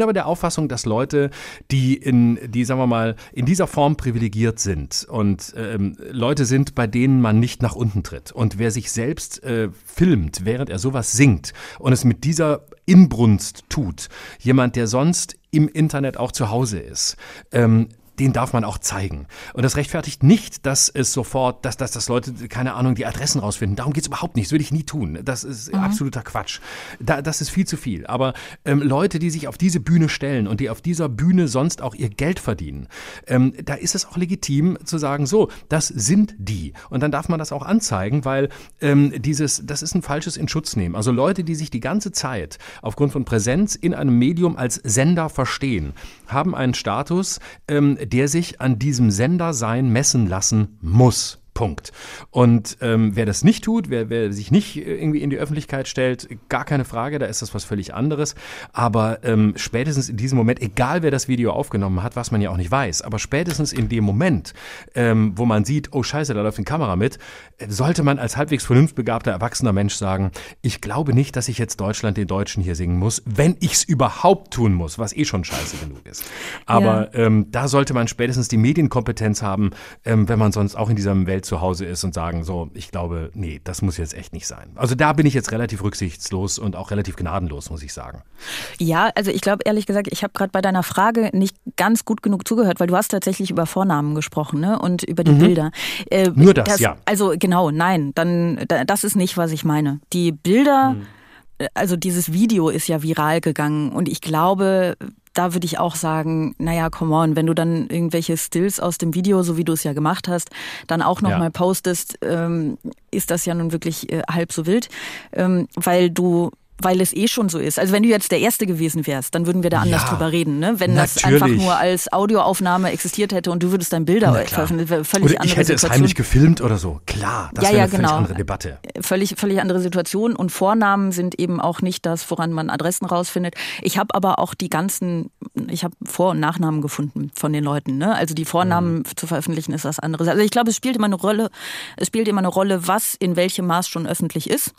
aber der Auffassung, dass Leute, die in, die, sagen wir mal, in dieser Form privilegiert sind und ähm, Leute sind, bei denen man nicht nach unten tritt. Und wer sich selbst äh, filmt, während er sowas singt und es mit dieser Inbrunst tut, jemand, der sonst im Internet auch zu Hause ist, ähm, den darf man auch zeigen. Und das rechtfertigt nicht, dass es sofort, dass, dass, dass Leute, keine Ahnung, die Adressen rausfinden. Darum geht's überhaupt nicht. Das würde ich nie tun. Das ist mhm. absoluter Quatsch. Da, das ist viel zu viel. Aber ähm, Leute, die sich auf diese Bühne stellen und die auf dieser Bühne sonst auch ihr Geld verdienen, ähm, da ist es auch legitim zu sagen, so, das sind die. Und dann darf man das auch anzeigen, weil ähm, dieses, das ist ein falsches in Schutz nehmen. Also Leute, die sich die ganze Zeit aufgrund von Präsenz in einem Medium als Sender verstehen, haben einen Status, ähm, der sich an diesem Sendersein messen lassen muss. Punkt. Und ähm, wer das nicht tut, wer, wer sich nicht irgendwie in die Öffentlichkeit stellt, gar keine Frage, da ist das was völlig anderes. Aber ähm, spätestens in diesem Moment, egal wer das Video aufgenommen hat, was man ja auch nicht weiß, aber spätestens in dem Moment, ähm, wo man sieht, oh scheiße, da läuft eine Kamera mit, sollte man als halbwegs vernunftbegabter, erwachsener Mensch sagen, ich glaube nicht, dass ich jetzt Deutschland den Deutschen hier singen muss, wenn ich es überhaupt tun muss, was eh schon scheiße genug ist. Aber ja. ähm, da sollte man spätestens die Medienkompetenz haben, ähm, wenn man sonst auch in dieser Welt zu Hause ist und sagen, so, ich glaube, nee, das muss jetzt echt nicht sein. Also da bin ich jetzt relativ rücksichtslos und auch relativ gnadenlos, muss ich sagen. Ja, also ich glaube, ehrlich gesagt, ich habe gerade bei deiner Frage nicht ganz gut genug zugehört, weil du hast tatsächlich über Vornamen gesprochen, ne? Und über die mhm. Bilder. Äh, Nur das, das, ja. Also genau, nein, dann das ist nicht, was ich meine. Die Bilder, mhm. also dieses Video ist ja viral gegangen und ich glaube, da würde ich auch sagen, naja, come on, wenn du dann irgendwelche Stills aus dem Video, so wie du es ja gemacht hast, dann auch nochmal ja. postest, ähm, ist das ja nun wirklich äh, halb so wild, ähm, weil du weil es eh schon so ist. Also wenn du jetzt der Erste gewesen wärst, dann würden wir da anders ja, drüber reden. Ne? Wenn natürlich. Das einfach nur als Audioaufnahme existiert hätte und du würdest dann Bilder veröffentlichen, völlig oder ich andere hätte Situation. Es heimlich gefilmt oder so. Klar, das ja, wäre ja, eine völlig genau. andere Debatte. Völlig, völlig andere Situation und Vornamen sind eben auch nicht das, woran man Adressen rausfindet. Ich habe aber auch die ganzen, ich habe Vor- und Nachnamen gefunden von den Leuten. Ne? Also die Vornamen mhm. zu veröffentlichen ist was anderes. Also ich glaube, es spielt immer eine Rolle, es spielt immer eine Rolle, was in welchem Maß schon öffentlich ist.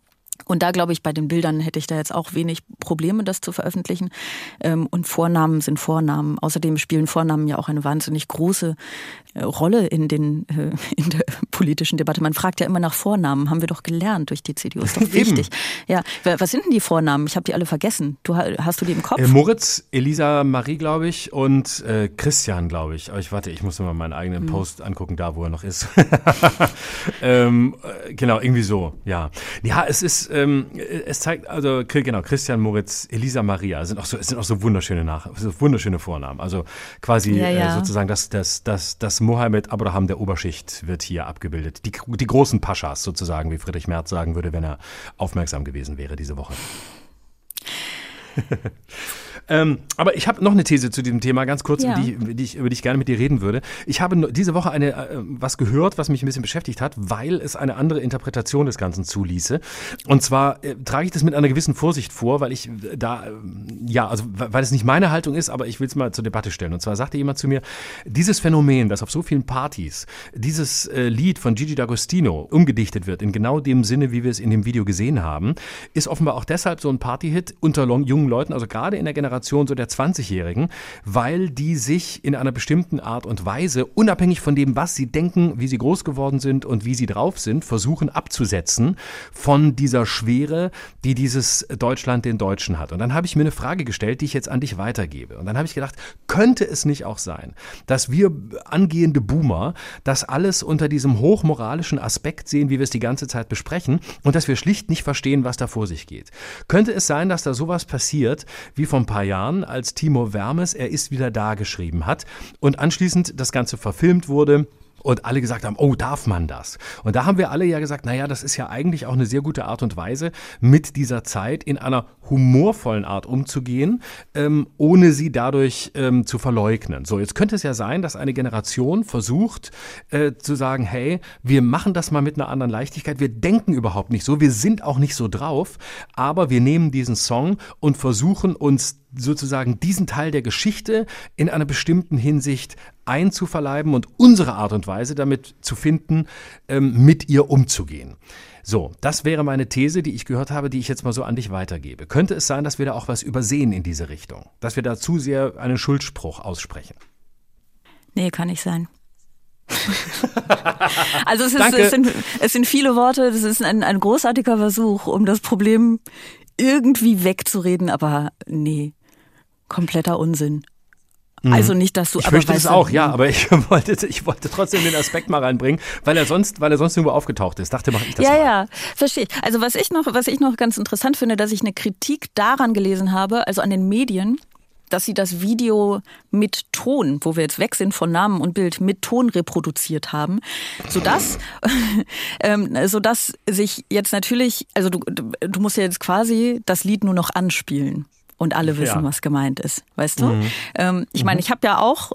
Und da glaube ich, bei den Bildern hätte ich da jetzt auch wenig Probleme, das zu veröffentlichen. Und Vornamen sind Vornamen. Außerdem spielen Vornamen ja auch eine wahnsinnig große Rolle in, den, in der politischen Debatte. Man fragt ja immer nach Vornamen, haben wir doch gelernt durch die C D U. Ist doch wichtig. Ja, was sind denn die Vornamen? Ich habe die alle vergessen. Du, hast du die im Kopf? Äh, Moritz, Elisa Marie, glaube ich, und äh, Christian, glaube ich. Aber ich warte, ich muss mir mal meinen eigenen hm. Post angucken, da wo er noch ist. ähm, genau, irgendwie so, ja. Ja, es ist Ähm, es zeigt, also genau, Christian, Moritz, Elisa Maria sind auch so, es sind auch so wunderschöne Nach, so wunderschöne Vornamen. Also quasi ja, ja. Äh, sozusagen das, das, das, das Mohammed Abraham der Oberschicht wird hier abgebildet. Die, die großen Paschas sozusagen, wie Friedrich Merz sagen würde, wenn er aufmerksam gewesen wäre diese Woche. ähm, aber ich habe noch eine These zu diesem Thema, ganz kurz, ja. die, die ich, über die ich gerne mit dir reden würde. Ich habe diese Woche eine, äh, was gehört, was mich ein bisschen beschäftigt hat, weil es eine andere Interpretation des Ganzen zuließe. Und zwar äh, trage ich das mit einer gewissen Vorsicht vor, weil ich äh, da, äh, ja, also weil es nicht meine Haltung ist, aber ich will es mal zur Debatte stellen. Und zwar sagte jemand zu mir, dieses Phänomen, dass auf so vielen Partys dieses äh, Lied von Gigi D'Agostino umgedichtet wird, in genau dem Sinne, wie wir es in dem Video gesehen haben, ist offenbar auch deshalb so ein Partyhit unter long, jungen Leuten, also gerade in der Generation so der zwanzigjährigen, weil die sich in einer bestimmten Art und Weise, unabhängig von dem, was sie denken, wie sie groß geworden sind und wie sie drauf sind, versuchen abzusetzen von dieser Schwere, die dieses Deutschland den Deutschen hat. Und dann habe ich mir eine Frage gestellt, die ich jetzt an dich weitergebe. Und dann habe ich gedacht, könnte es nicht auch sein, dass wir angehende Boomer das alles unter diesem hochmoralischen Aspekt sehen, wie wir es die ganze Zeit besprechen und dass wir schlicht nicht verstehen, was da vor sich geht? Könnte es sein, dass da sowas passiert, wie vor ein paar Jahren, als Timo Wermes Er ist wieder da geschrieben hat und anschließend das Ganze verfilmt wurde und alle gesagt haben, oh, darf man das? Und da haben wir alle ja gesagt, naja, das ist ja eigentlich auch eine sehr gute Art und Weise, mit dieser Zeit in einer humorvollen Art umzugehen, ähm, ohne sie dadurch ähm, zu verleugnen. So, jetzt könnte es ja sein, dass eine Generation versucht äh, zu sagen, hey, wir machen das mal mit einer anderen Leichtigkeit, wir denken überhaupt nicht so, wir sind auch nicht so drauf, aber wir nehmen diesen Song und versuchen uns sozusagen diesen Teil der Geschichte in einer bestimmten Hinsicht einzuverleiben und unsere Art und Weise damit zu finden, ähm, mit ihr umzugehen. So, das wäre meine These, die ich gehört habe, die ich jetzt mal so an dich weitergebe. Könnte es sein, dass wir da auch was übersehen in diese Richtung? Dass wir da zu sehr einen Schuldspruch aussprechen? Nee, kann nicht sein. Also es, ist, es, sind, es sind viele Worte, das ist ein, ein großartiger Versuch, um das Problem irgendwie wegzureden, aber nee, kompletter Unsinn. Also nicht, dass du... Ich aber fürchte es weißt auch, du, ja, aber ich wollte, ich wollte trotzdem den Aspekt mal reinbringen, weil er sonst, weil er sonst irgendwo aufgetaucht ist. Dachte, mache ich das ja, mal. Ja, ja, verstehe ich. Also was ich noch, was ich noch ganz interessant finde, dass ich eine Kritik daran gelesen habe, also an den Medien, dass sie das Video mit Ton, wo wir jetzt weg sind von Namen und Bild, mit Ton reproduziert haben, sodass, ähm, sodass sich jetzt natürlich, also du, du musst ja jetzt quasi das Lied nur noch anspielen. Und alle wissen, ja. was gemeint ist, weißt du? Mhm. Ähm, ich meine, ich habe ja auch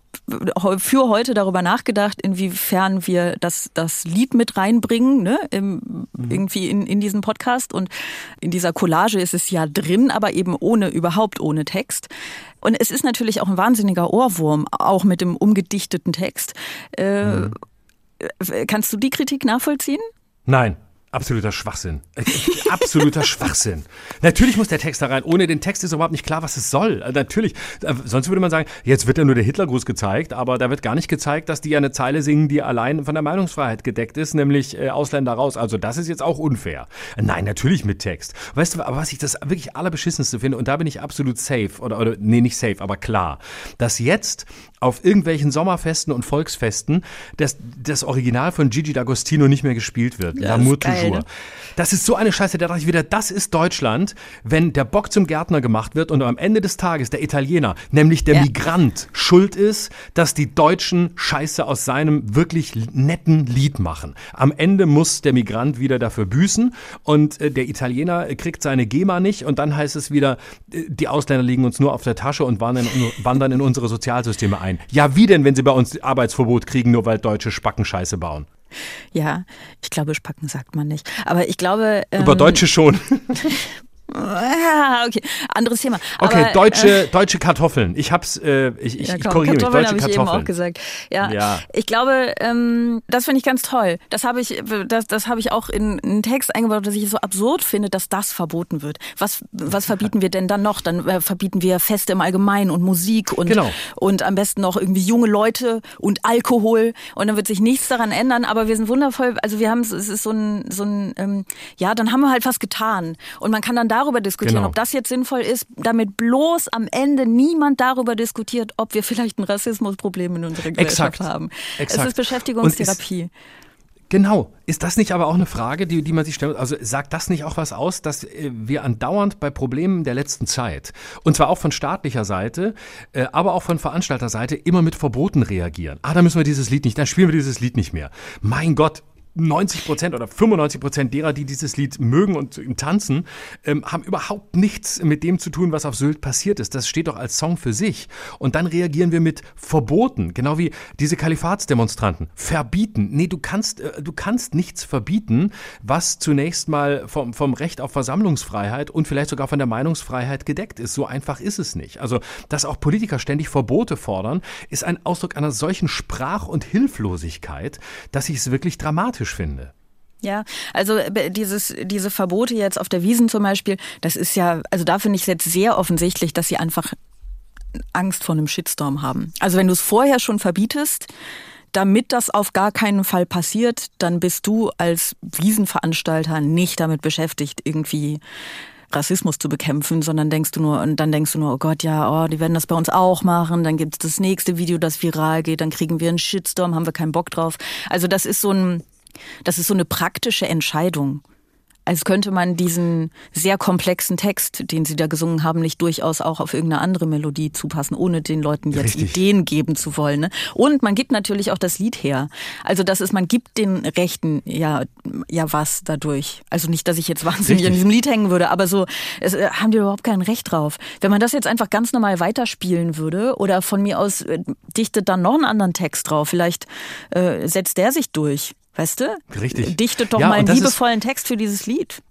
für heute darüber nachgedacht, inwiefern wir das, das Lied mit reinbringen, ne? Im, mhm. irgendwie in, in diesen Podcast. Und in dieser Collage ist es ja drin, aber eben ohne, überhaupt ohne Text. Und es ist natürlich auch ein wahnsinniger Ohrwurm, auch mit dem umgedichteten Text. Äh, mhm. Kannst du die Kritik nachvollziehen? Nein. Absoluter Schwachsinn. Absoluter Schwachsinn. Natürlich muss der Text da rein. Ohne den Text ist überhaupt nicht klar, was es soll. Natürlich. Sonst würde man sagen, jetzt wird ja nur der Hitlergruß gezeigt, aber da wird gar nicht gezeigt, dass die ja eine Zeile singen, die allein von der Meinungsfreiheit gedeckt ist, nämlich äh, Ausländer raus. Also das ist jetzt auch unfair. Nein, natürlich mit Text. Weißt du, aber was ich das wirklich allerbeschissenste finde, und da bin ich absolut safe, oder, oder nee, nicht safe, aber klar, dass jetzt auf irgendwelchen Sommerfesten und Volksfesten das, das Original von Gigi D'Agostino nicht mehr gespielt wird. Ja, L'amour toujours. Das ist so eine Scheiße, da dachte ich wieder, das ist Deutschland, wenn der Bock zum Gärtner gemacht wird und am Ende des Tages der Italiener, nämlich der ja. Migrant, schuld ist, dass die Deutschen Scheiße aus seinem wirklich netten Lied machen. Am Ende muss der Migrant wieder dafür büßen und äh, der Italiener kriegt seine GEMA nicht und dann heißt es wieder, äh, die Ausländer liegen uns nur auf der Tasche und wandern in, wandern in unsere Sozialsysteme ein. Ja, wie denn, wenn sie bei uns Arbeitsverbot kriegen, nur weil Deutsche Spacken Scheiße bauen? Ja, ich glaube, Spacken sagt man nicht. Aber ich glaube... Ähm, Über Deutsche schon. Ah, okay, anderes Thema. Okay, aber, deutsche, äh, deutsche Kartoffeln. Ich hab's, äh, ich, ich, ja, komm, ich korrigiere mich. Deutsche Kartoffeln habe ich eben auch gesagt. Ja, ja. Ich glaube, ähm, das finde ich ganz toll. Das habe ich, das, das habe ich auch in einen Text eingebaut, dass ich es so absurd finde, dass das verboten wird. Was, was verbieten wir denn dann noch? Dann äh, verbieten wir Feste im Allgemeinen und Musik und genau. und am besten noch irgendwie junge Leute und Alkohol und dann wird sich nichts daran ändern. Aber wir sind wundervoll. Also wir haben es ist so ein, so ein, ähm, ja, dann haben wir halt was getan und man kann dann darüber diskutieren, genau. ob das jetzt sinnvoll ist, damit bloß am Ende niemand darüber diskutiert, ob wir vielleicht ein Rassismusproblem in unserer Gesellschaft Exakt. haben. Exakt. Es ist Beschäftigungstherapie. Ist, genau. Ist das nicht aber auch eine Frage, die, die man sich stellt? Also sagt das nicht auch was aus, dass wir andauernd bei Problemen der letzten Zeit, und zwar auch von staatlicher Seite, aber auch von Veranstalterseite, immer mit Verboten reagieren? Ah, da müssen wir dieses Lied nicht, dann spielen wir dieses Lied nicht mehr. Mein Gott. neunzig Prozent oder fünfundneunzig Prozent derer, die dieses Lied mögen und tanzen, ähm, haben überhaupt nichts mit dem zu tun, was auf Sylt passiert ist. Das steht doch als Song für sich. Und dann reagieren wir mit Verboten, genau wie diese Kalifatsdemonstranten. Verbieten. Nee, du kannst, äh, du kannst nichts verbieten, was zunächst mal vom, vom Recht auf Versammlungsfreiheit und vielleicht sogar von der Meinungsfreiheit gedeckt ist. So einfach ist es nicht. Also, dass auch Politiker ständig Verbote fordern, ist ein Ausdruck einer solchen Sprach- und Hilflosigkeit, dass ich es wirklich dramatisch finde. Ja, also dieses, diese Verbote jetzt auf der Wiesn zum Beispiel, das ist ja, also da finde ich es jetzt sehr offensichtlich, dass sie einfach Angst vor einem Shitstorm haben. Also wenn du es vorher schon verbietest, damit das auf gar keinen Fall passiert, dann bist du als Wiesenveranstalter nicht damit beschäftigt, irgendwie Rassismus zu bekämpfen, sondern denkst du nur, und dann denkst du nur, oh Gott, ja, oh, die werden das bei uns auch machen, dann gibt es das nächste Video, das viral geht, dann kriegen wir einen Shitstorm, haben wir keinen Bock drauf. Also das ist so ein, das ist so eine praktische Entscheidung. Als könnte man diesen sehr komplexen Text, den sie da gesungen haben, nicht durchaus auch auf irgendeine andere Melodie zupassen, ohne den Leuten jetzt Richtig. Ideen geben zu wollen. Ne? Und man gibt natürlich auch das Lied her. Also das ist, man gibt den Rechten ja ja was dadurch. Also nicht, dass ich jetzt wahnsinnig Richtig. An diesem Lied hängen würde, aber so es, äh, haben die überhaupt kein Recht drauf. Wenn man das jetzt einfach ganz normal weiterspielen würde oder von mir aus äh, dichtet dann noch einen anderen Text drauf, vielleicht äh, setzt der sich durch. Weißt du? Richtig. Dichtet doch ja, mal einen liebevollen Text für dieses Lied.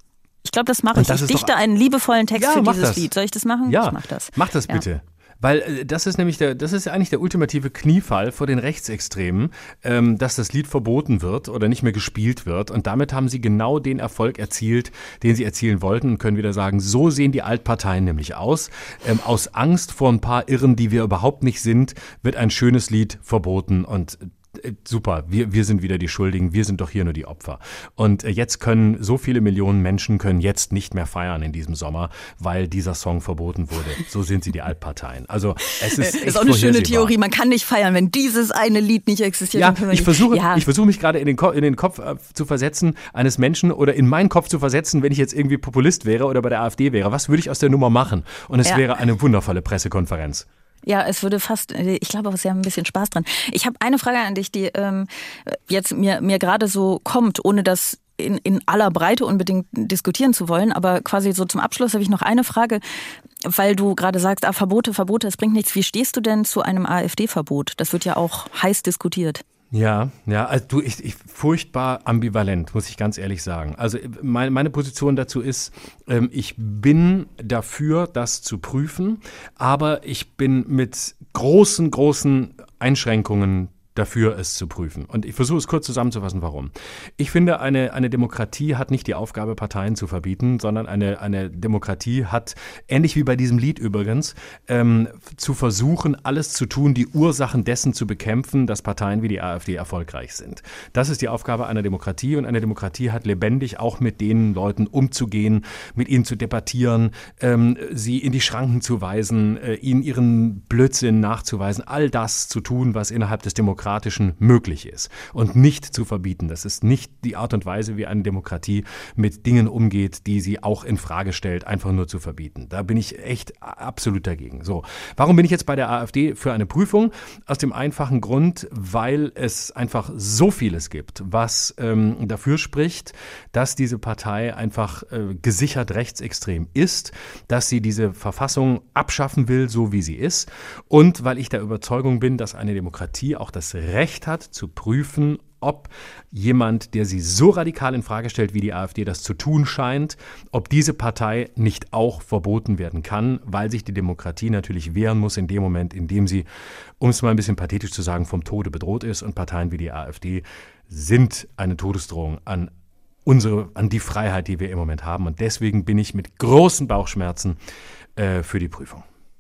Ich glaube, das mache ich. Ich dichte doch einen liebevollen Text ja, für dieses das. Lied. Soll ich das machen? Ja, ich mach das. Mach das bitte. Ja. Weil äh, das ist nämlich der, das ist eigentlich der ultimative Kniefall vor den Rechtsextremen, ähm, dass das Lied verboten wird oder nicht mehr gespielt wird. Und damit haben sie genau den Erfolg erzielt, den sie erzielen wollten und können wieder sagen, so sehen die Altparteien nämlich aus. Ähm, aus Angst vor ein paar Irren, die wir überhaupt nicht sind, wird ein schönes Lied verboten und super, wir, wir sind wieder die Schuldigen, wir sind doch hier nur die Opfer. Und jetzt können so viele Millionen Menschen können jetzt nicht mehr feiern in diesem Sommer, weil dieser Song verboten wurde. So sind sie die Altparteien. Also es ist, ist auch eine schöne Theorie. Man kann nicht feiern, wenn dieses eine Lied nicht existiert. Ja, ich nicht. versuche, ja. ich versuche mich gerade in den, Ko- in den Kopf äh, zu versetzen eines Menschen oder in meinen Kopf zu versetzen, wenn ich jetzt irgendwie Populist wäre oder bei der AfD wäre. Was würde ich aus der Nummer machen? Und es ja. wäre eine wundervolle Pressekonferenz. Ja, es würde fast, ich glaube auch, Sie haben ein bisschen Spaß dran. Ich habe eine Frage an dich, die ähm, jetzt mir, mir gerade so kommt, ohne das in, in aller Breite unbedingt diskutieren zu wollen. Aber quasi so zum Abschluss habe ich noch eine Frage, weil du gerade sagst, ah, Verbote, Verbote, es bringt nichts. Wie stehst du denn zu einem AfD-Verbot? Das wird ja auch heiß diskutiert. Ja, ja, also du, ich, ich furchtbar ambivalent, muss ich ganz ehrlich sagen. Also meine, meine Position dazu ist, ähm, ich bin dafür, das zu prüfen, aber ich bin mit großen, großen Einschränkungen dafür, es zu prüfen. Und ich versuche es kurz zusammenzufassen, warum. Ich finde, eine, eine Demokratie hat nicht die Aufgabe, Parteien zu verbieten, sondern eine, eine Demokratie hat, ähnlich wie bei diesem Lied übrigens, ähm, zu versuchen, alles zu tun, die Ursachen dessen zu bekämpfen, dass Parteien wie die AfD erfolgreich sind. Das ist die Aufgabe einer Demokratie und eine Demokratie hat lebendig auch mit den Leuten umzugehen, mit ihnen zu debattieren, ähm, sie in die Schranken zu weisen, äh, ihnen ihren Blödsinn nachzuweisen, all das zu tun, was innerhalb des Demokratischen möglich ist und nicht zu verbieten. Das ist nicht die Art und Weise, wie eine Demokratie mit Dingen umgeht, die sie auch in Frage stellt, einfach nur zu verbieten. Da bin ich echt absolut dagegen. So, warum bin ich jetzt bei der AfD für eine Prüfung? Aus dem einfachen Grund, weil es einfach so vieles gibt, was ähm, dafür spricht, dass diese Partei einfach äh, gesichert rechtsextrem ist, dass sie diese Verfassung abschaffen will, so wie sie ist, und weil ich der Überzeugung bin, dass eine Demokratie auch das Recht hat, zu prüfen, ob jemand, der sie so radikal in Frage stellt, wie die AfD das zu tun scheint, ob diese Partei nicht auch verboten werden kann, weil sich die Demokratie natürlich wehren muss in dem Moment, in dem sie, um es mal ein bisschen pathetisch zu sagen, vom Tode bedroht ist. Und Parteien wie die AfD sind eine Todesdrohung an unsere, an die Freiheit, die wir im Moment haben. Und deswegen bin ich mit großen Bauchschmerzen äh, für die Prüfung.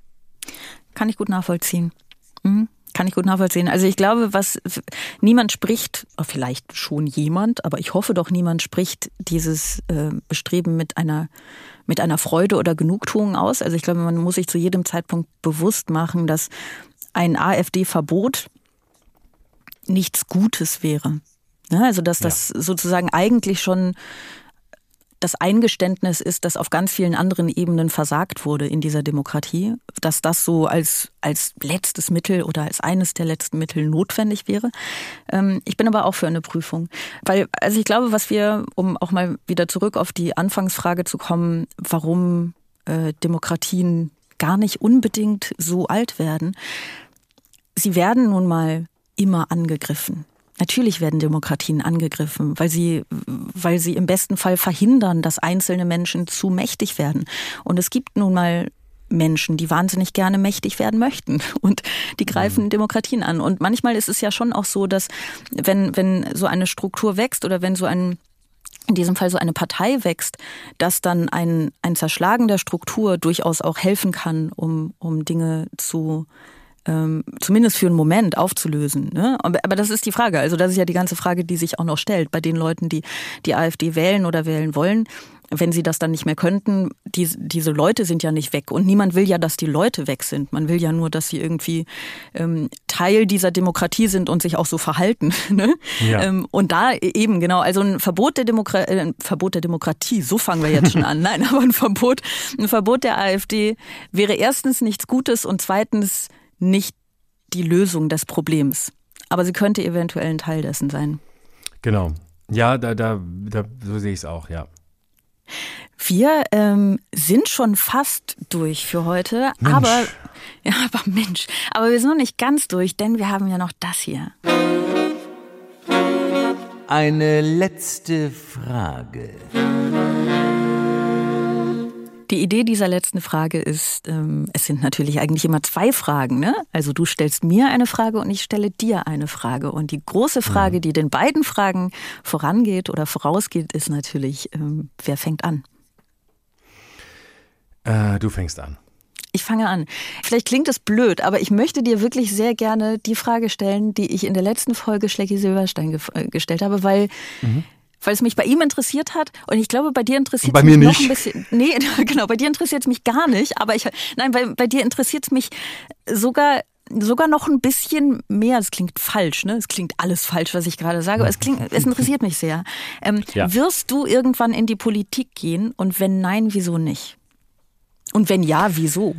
Kann ich gut nachvollziehen. Mhm. Kann ich gut nachvollziehen. Also ich glaube, was niemand spricht, vielleicht schon jemand, aber ich hoffe doch, niemand spricht dieses äh, Bestreben mit einer mit einer Freude oder Genugtuung aus. Also ich glaube, man muss sich zu jedem Zeitpunkt bewusst machen, dass ein AfD-Verbot nichts Gutes wäre. Ja, also dass das ja. sozusagen eigentlich schon das Eingeständnis ist, dass auf ganz vielen anderen Ebenen versagt wurde in dieser Demokratie, dass das so als, als letztes Mittel oder als eines der letzten Mittel notwendig wäre. Ich bin aber auch für eine Prüfung. Weil, also ich glaube, was wir, um auch mal wieder zurück auf die Anfangsfrage zu kommen, warum äh, Demokratien gar nicht unbedingt so alt werden, sie werden nun mal immer angegriffen. Natürlich werden Demokratien angegriffen, weil sie, weil sie im besten Fall verhindern, dass einzelne Menschen zu mächtig werden. Und es gibt nun mal Menschen, die wahnsinnig gerne mächtig werden möchten und die greifen mhm. Demokratien an. Und manchmal ist es ja schon auch so, dass wenn, wenn so eine Struktur wächst oder wenn so ein in diesem Fall so eine Partei wächst, dass dann ein, ein Zerschlagen der Struktur durchaus auch helfen kann, um, um Dinge zu Ähm, zumindest für einen Moment aufzulösen. Ne? Aber das ist die Frage. Also das ist ja die ganze Frage, die sich auch noch stellt bei den Leuten, die die AfD wählen oder wählen wollen. Wenn sie das dann nicht mehr könnten, die, diese Leute sind ja nicht weg. Und niemand will ja, dass die Leute weg sind. Man will ja nur, dass sie irgendwie ähm, Teil dieser Demokratie sind und sich auch so verhalten. Ne? Ja. Ähm, und da eben, genau, also ein Verbot der, Demokra- äh, Verbot der Demokratie, so fangen wir jetzt schon an. Nein, aber ein Verbot, ein Verbot der AfD wäre erstens nichts Gutes und zweitens nicht die Lösung des Problems. Aber sie könnte eventuell ein Teil dessen sein. Genau. Ja, da, da, da so sehe ich es auch, ja. Wir ähm, sind schon fast durch für heute. Mensch. Aber, ja, aber Mensch, aber wir sind noch nicht ganz durch, denn wir haben ja noch das hier. Eine letzte Frage. Die Idee dieser letzten Frage ist, ähm, es sind natürlich eigentlich immer zwei Fragen, ne? Also du stellst mir eine Frage und ich stelle dir eine Frage. Und die große Frage, die den beiden Fragen vorangeht oder vorausgeht, ist natürlich, ähm, wer fängt an? Äh, du fängst an. Ich fange an. Vielleicht klingt es blöd, aber ich möchte dir wirklich sehr gerne die Frage stellen, die ich in der letzten Folge Schlecki Silberstein ge- äh, gestellt habe, weil... Mhm. Weil es mich bei ihm interessiert hat und ich glaube, bei dir interessiert es mich noch ein bisschen. Nee, genau, bei dir interessiert es mich gar nicht, aber ich, nein, bei, bei dir interessiert es mich sogar, sogar noch ein bisschen mehr. Es klingt falsch, ne? Es klingt alles falsch, was ich gerade sage, aber es klingt, es interessiert mich sehr. Ähm, ja. Wirst du irgendwann in die Politik gehen und wenn nein, wieso nicht? Und wenn ja, wieso?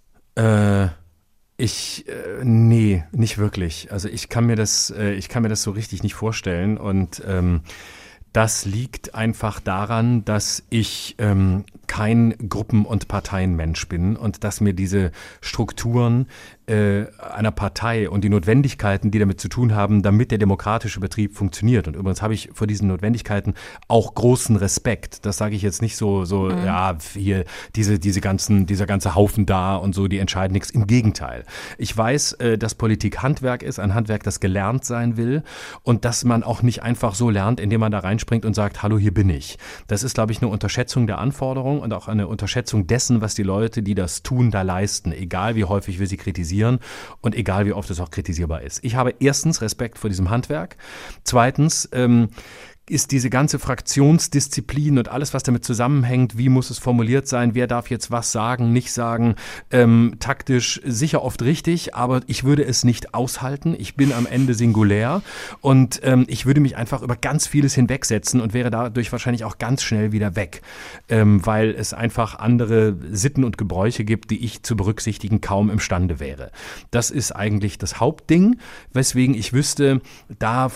Äh. Ich, äh, nee, nicht wirklich. Also ich kann mir das, äh, ich kann mir das so richtig nicht vorstellen und ähm, das liegt einfach daran, dass ich ähm, kein Gruppen- und Parteienmensch bin und dass mir diese Strukturen äh, einer Partei und die Notwendigkeiten, die damit zu tun haben, damit der demokratische Betrieb funktioniert. Und übrigens habe ich vor diesen Notwendigkeiten auch großen Respekt. Das sage ich jetzt nicht so, so mhm. ja, hier diese, diese ganzen, dieser ganze Haufen da und so, die entscheiden nichts. Im Gegenteil. Ich weiß, äh, dass Politik Handwerk ist, ein Handwerk, das gelernt sein will und dass man auch nicht einfach so lernt, indem man da reinspringt und sagt, hallo, hier bin ich. Das ist, glaube ich, eine Unterschätzung der Anforderungen und auch eine Unterschätzung dessen, was die Leute, die das tun, da leisten, egal wie häufig wir sie kritisieren und egal wie oft es auch kritisierbar ist. Ich habe erstens Respekt vor diesem Handwerk. Zweitens ähm, ist diese ganze Fraktionsdisziplin und alles, was damit zusammenhängt, wie muss es formuliert sein, wer darf jetzt was sagen, nicht sagen, ähm, taktisch sicher oft richtig, aber ich würde es nicht aushalten. Ich bin am Ende singulär und ähm, ich würde mich einfach über ganz vieles hinwegsetzen und wäre dadurch wahrscheinlich auch ganz schnell wieder weg, ähm, weil es einfach andere Sitten und Gebräuche gibt, die ich zu berücksichtigen kaum imstande wäre. Das ist eigentlich das Hauptding, weswegen ich wüsste, da,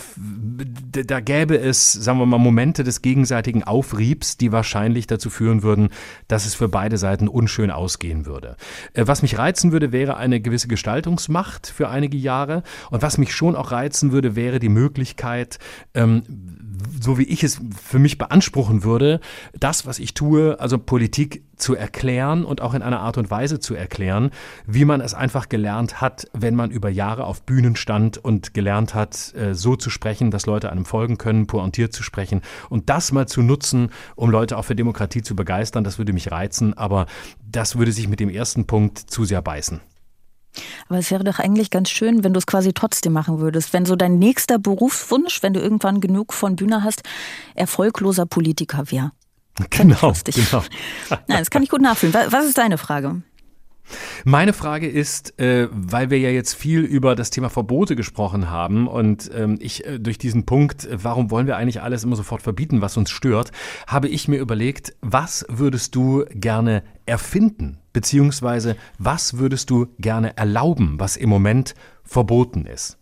da gäbe es, sagen wir mal, Momente des gegenseitigen Aufriebs, die wahrscheinlich dazu führen würden, dass es für beide Seiten unschön ausgehen würde. Was mich reizen würde, wäre eine gewisse Gestaltungsmacht für einige Jahre. Und was mich schon auch reizen würde, wäre die Möglichkeit, ähm, so wie ich es für mich beanspruchen würde, das, was ich tue, also Politik zu erklären und auch in einer Art und Weise zu erklären, wie man es einfach gelernt hat, wenn man über Jahre auf Bühnen stand und gelernt hat, so zu sprechen, dass Leute einem folgen können, pointiert zu sprechen und das mal zu nutzen, um Leute auch für Demokratie zu begeistern, das würde mich reizen, aber das würde sich mit dem ersten Punkt zu sehr beißen. Aber es wäre doch eigentlich ganz schön, wenn du es quasi trotzdem machen würdest. Wenn so dein nächster Berufswunsch, wenn du irgendwann genug von Bühne hast, erfolgloser Politiker wäre. Genau, genau. Nein, das kann ich gut nachfühlen. Was ist deine Frage? Meine Frage ist, äh, weil wir ja jetzt viel über das Thema Verbote gesprochen haben und ähm, ich äh, durch diesen Punkt, äh, warum wollen wir eigentlich alles immer sofort verbieten, was uns stört, habe ich mir überlegt, was würdest du gerne erfinden, beziehungsweise was würdest du gerne erlauben, was im Moment verboten ist?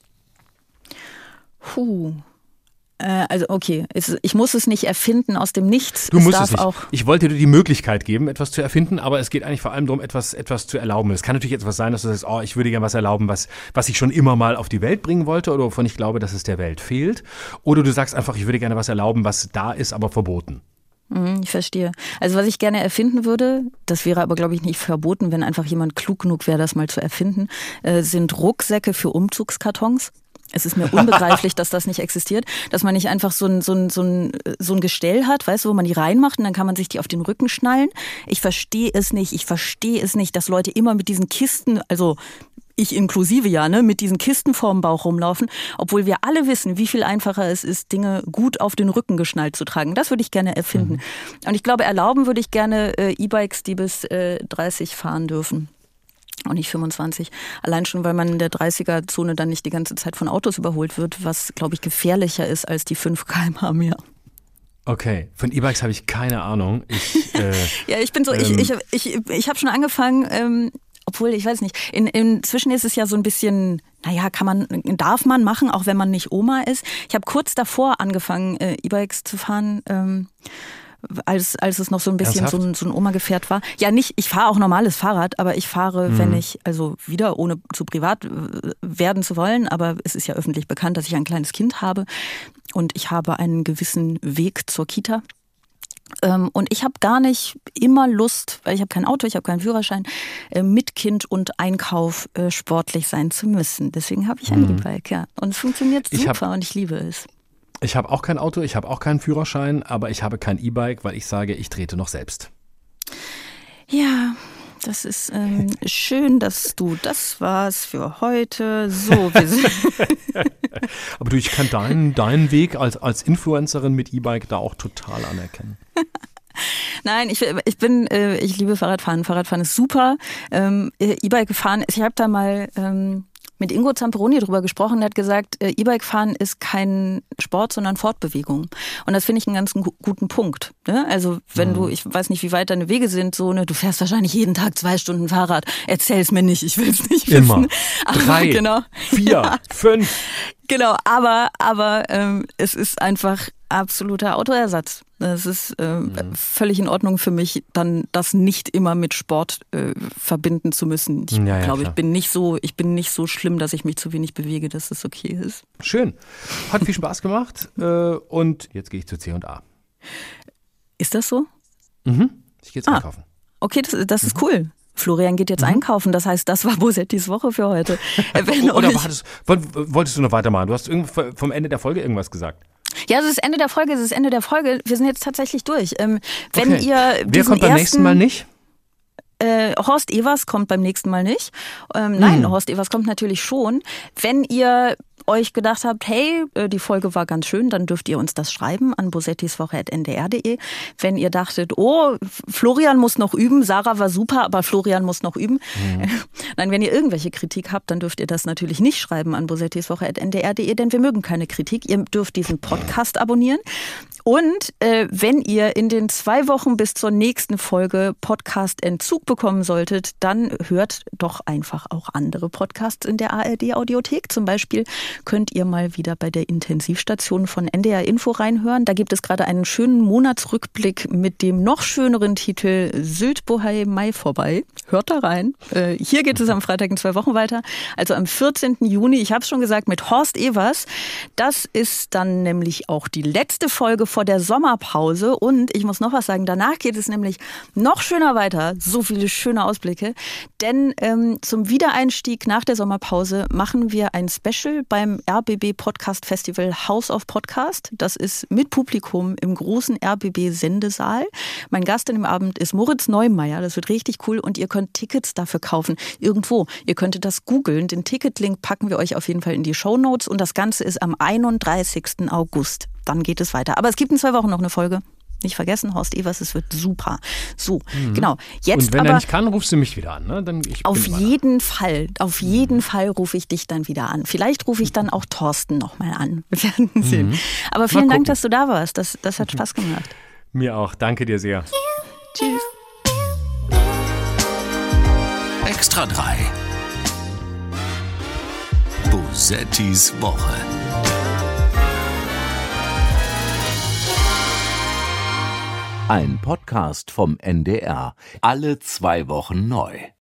Puh. Also okay, ich muss es nicht erfinden aus dem Nichts. Du es musst darf es nicht. Auch ich wollte dir die Möglichkeit geben, etwas zu erfinden, aber es geht eigentlich vor allem darum, etwas, etwas zu erlauben. Es kann natürlich etwas sein, dass du sagst, oh, ich würde gerne was erlauben, was, was ich schon immer mal auf die Welt bringen wollte oder wovon ich glaube, dass es der Welt fehlt. Oder du sagst einfach, ich würde gerne was erlauben, was da ist, aber verboten. Ich verstehe. Also was ich gerne erfinden würde, das wäre aber, glaube ich, nicht verboten, wenn einfach jemand klug genug wäre, das mal zu erfinden, sind Rucksäcke für Umzugskartons. Es ist mir unbegreiflich, dass das nicht existiert, dass man nicht einfach so ein, so ein, so ein, so ein Gestell hat, weißt du, wo man die reinmacht und dann kann man sich die auf den Rücken schnallen. Ich verstehe es nicht, ich verstehe es nicht, dass Leute immer mit diesen Kisten, also ich inklusive ja, ne, mit diesen Kisten vorm Bauch rumlaufen, obwohl wir alle wissen, wie viel einfacher es ist, Dinge gut auf den Rücken geschnallt zu tragen. Das würde ich gerne erfinden. Mhm. Und ich glaube, erlauben würde ich gerne äh, E-Bikes, die bis äh, dreißig fahren dürfen. Und nicht fünfundzwanzig. Allein schon, weil man in der dreißiger-Zone dann nicht die ganze Zeit von Autos überholt wird, was, glaube ich, gefährlicher ist als die fünf Kilometer pro Stunde mehr. Okay, von E-Bikes habe ich keine Ahnung. Ich, äh, ja, ich bin so, ähm, ich, ich, ich, ich habe schon angefangen, ähm, obwohl, ich weiß nicht, in, inzwischen ist es ja so ein bisschen, naja, kann man, darf man machen, auch wenn man nicht Oma ist. Ich habe kurz davor angefangen, äh, E-Bikes zu fahren, ähm, als als es noch so ein bisschen so ein, so ein Oma-Gefährt war. Ja, nicht, ich fahre auch normales Fahrrad, aber ich fahre, mhm. wenn ich, also wieder ohne zu privat werden zu wollen, aber es ist ja öffentlich bekannt, dass ich ein kleines Kind habe und ich habe einen gewissen Weg zur Kita. Ähm, und ich habe gar nicht immer Lust, weil ich habe kein Auto, ich habe keinen Führerschein, äh, mit Kind und Einkauf äh, sportlich sein zu müssen. Deswegen habe ich ein mhm. E-Bike, ja. Und es funktioniert super ich hab, und ich liebe es. Ich habe auch kein Auto, ich habe auch keinen Führerschein, aber ich habe kein E-Bike, weil ich sage, ich trete noch selbst. Ja, das ist ähm, schön, dass du, das war's für heute. So, wir sind aber du, ich kann deinen, deinen Weg als, als Influencerin mit E-Bike da auch total anerkennen. Nein, ich, ich bin, äh, ich liebe Fahrradfahren. Fahrradfahren ist super. Ähm, E-Bike fahren, ich habe da mal ähm, mit Ingo Zamperoni drüber gesprochen, der hat gesagt, äh, E-Bike fahren ist kein Sport, sondern Fortbewegung. Und das finde ich einen ganz gu- guten Punkt. Ne? Also wenn mhm. du, ich weiß nicht, wie weit deine Wege sind, so, ne, du fährst wahrscheinlich jeden Tag zwei Stunden Fahrrad. Erzähl's mir nicht, ich will's nicht wissen. Immer. Aber Drei, genau. vier, ja. fünf. Genau, aber, aber ähm, es ist einfach absoluter Autoersatz. Es ist äh, mhm. völlig in Ordnung für mich, dann das nicht immer mit Sport äh, verbinden zu müssen. Ich ja, ja, glaube, ich bin nicht so, ich bin nicht so schlimm, dass ich mich zu wenig bewege, dass es okay ist. Schön. Hat viel Spaß gemacht. äh, und jetzt gehe ich zu C und A. Ist das so? Mhm. Ich gehe jetzt ah, einkaufen. Okay, das, das ist mhm. cool. Florian geht jetzt mhm. einkaufen, das heißt, das war Bosettis Woche für heute. Wenn Oder euch wartest, wolltest du noch weitermachen? Du hast vom Ende der Folge irgendwas gesagt. Ja, es ist Ende der Folge, es ist Ende der Folge. Wir sind jetzt tatsächlich durch. Ähm, wenn okay. ihr Wer kommt beim ersten, nächsten Mal nicht? Äh, Horst Evers kommt beim nächsten Mal nicht. Ähm, nein, hm. Horst Evers kommt natürlich schon. Wenn ihr euch gedacht habt, hey, die Folge war ganz schön, dann dürft ihr uns das schreiben an bosettiswoche at n d r punkt d e. Wenn ihr dachtet, oh, Florian muss noch üben, Sarah war super, aber Florian muss noch üben. Mhm. Nein, wenn ihr irgendwelche Kritik habt, dann dürft ihr das natürlich nicht schreiben an bosettiswoche at n d r punkt d e, denn wir mögen keine Kritik. Ihr dürft diesen Podcast abonnieren. Und äh, wenn ihr in den zwei Wochen bis zur nächsten Folge Podcast-Entzug bekommen solltet, dann hört doch einfach auch andere Podcasts in der A R D-Audiothek. Zum Beispiel könnt ihr mal wieder bei der Intensivstation von N D R Info reinhören. Da gibt es gerade einen schönen Monatsrückblick mit dem noch schöneren Titel Sylt Bohai Mai vorbei. Hört da rein. Äh, hier geht es am Freitag in zwei Wochen weiter. Also am vierzehnten Juni, ich habe es schon gesagt, mit Horst Evers. Das ist dann nämlich auch die letzte Folge vor der Sommerpause. Und ich muss noch was sagen, danach geht es nämlich noch schöner weiter. So viele schöne Ausblicke. Denn ähm, zum Wiedereinstieg nach der Sommerpause machen wir ein Special beim R B B Podcast Festival House of Podcast. Das ist mit Publikum im großen R B B Sendesaal. Mein Gast an dem Abend ist Moritz Neumeier. Das wird richtig cool und ihr könnt Tickets dafür kaufen. Irgendwo. Ihr könntet das googeln. Den Ticketlink packen wir euch auf jeden Fall in die Shownotes und das Ganze ist am einunddreißigsten August. Dann geht es weiter. Aber es gibt in zwei Wochen noch eine Folge. Nicht vergessen, Horst Evers, es wird super. So, mhm. genau. Jetzt und wenn aber, er nicht kann, rufst du mich wieder an. Ne? Dann ich auf jeden Fall, auf jeden mhm. Fall rufe ich dich dann wieder an. Vielleicht rufe ich dann auch Thorsten nochmal an. Wir werden sehen. Mhm. Aber vielen Dank, dass du da warst. Das, das hat Spaß gemacht. Mir auch. Danke dir sehr. Tschüss. Extra drei. Bosettis Woche. Ein Podcast vom N D R. Alle zwei Wochen neu.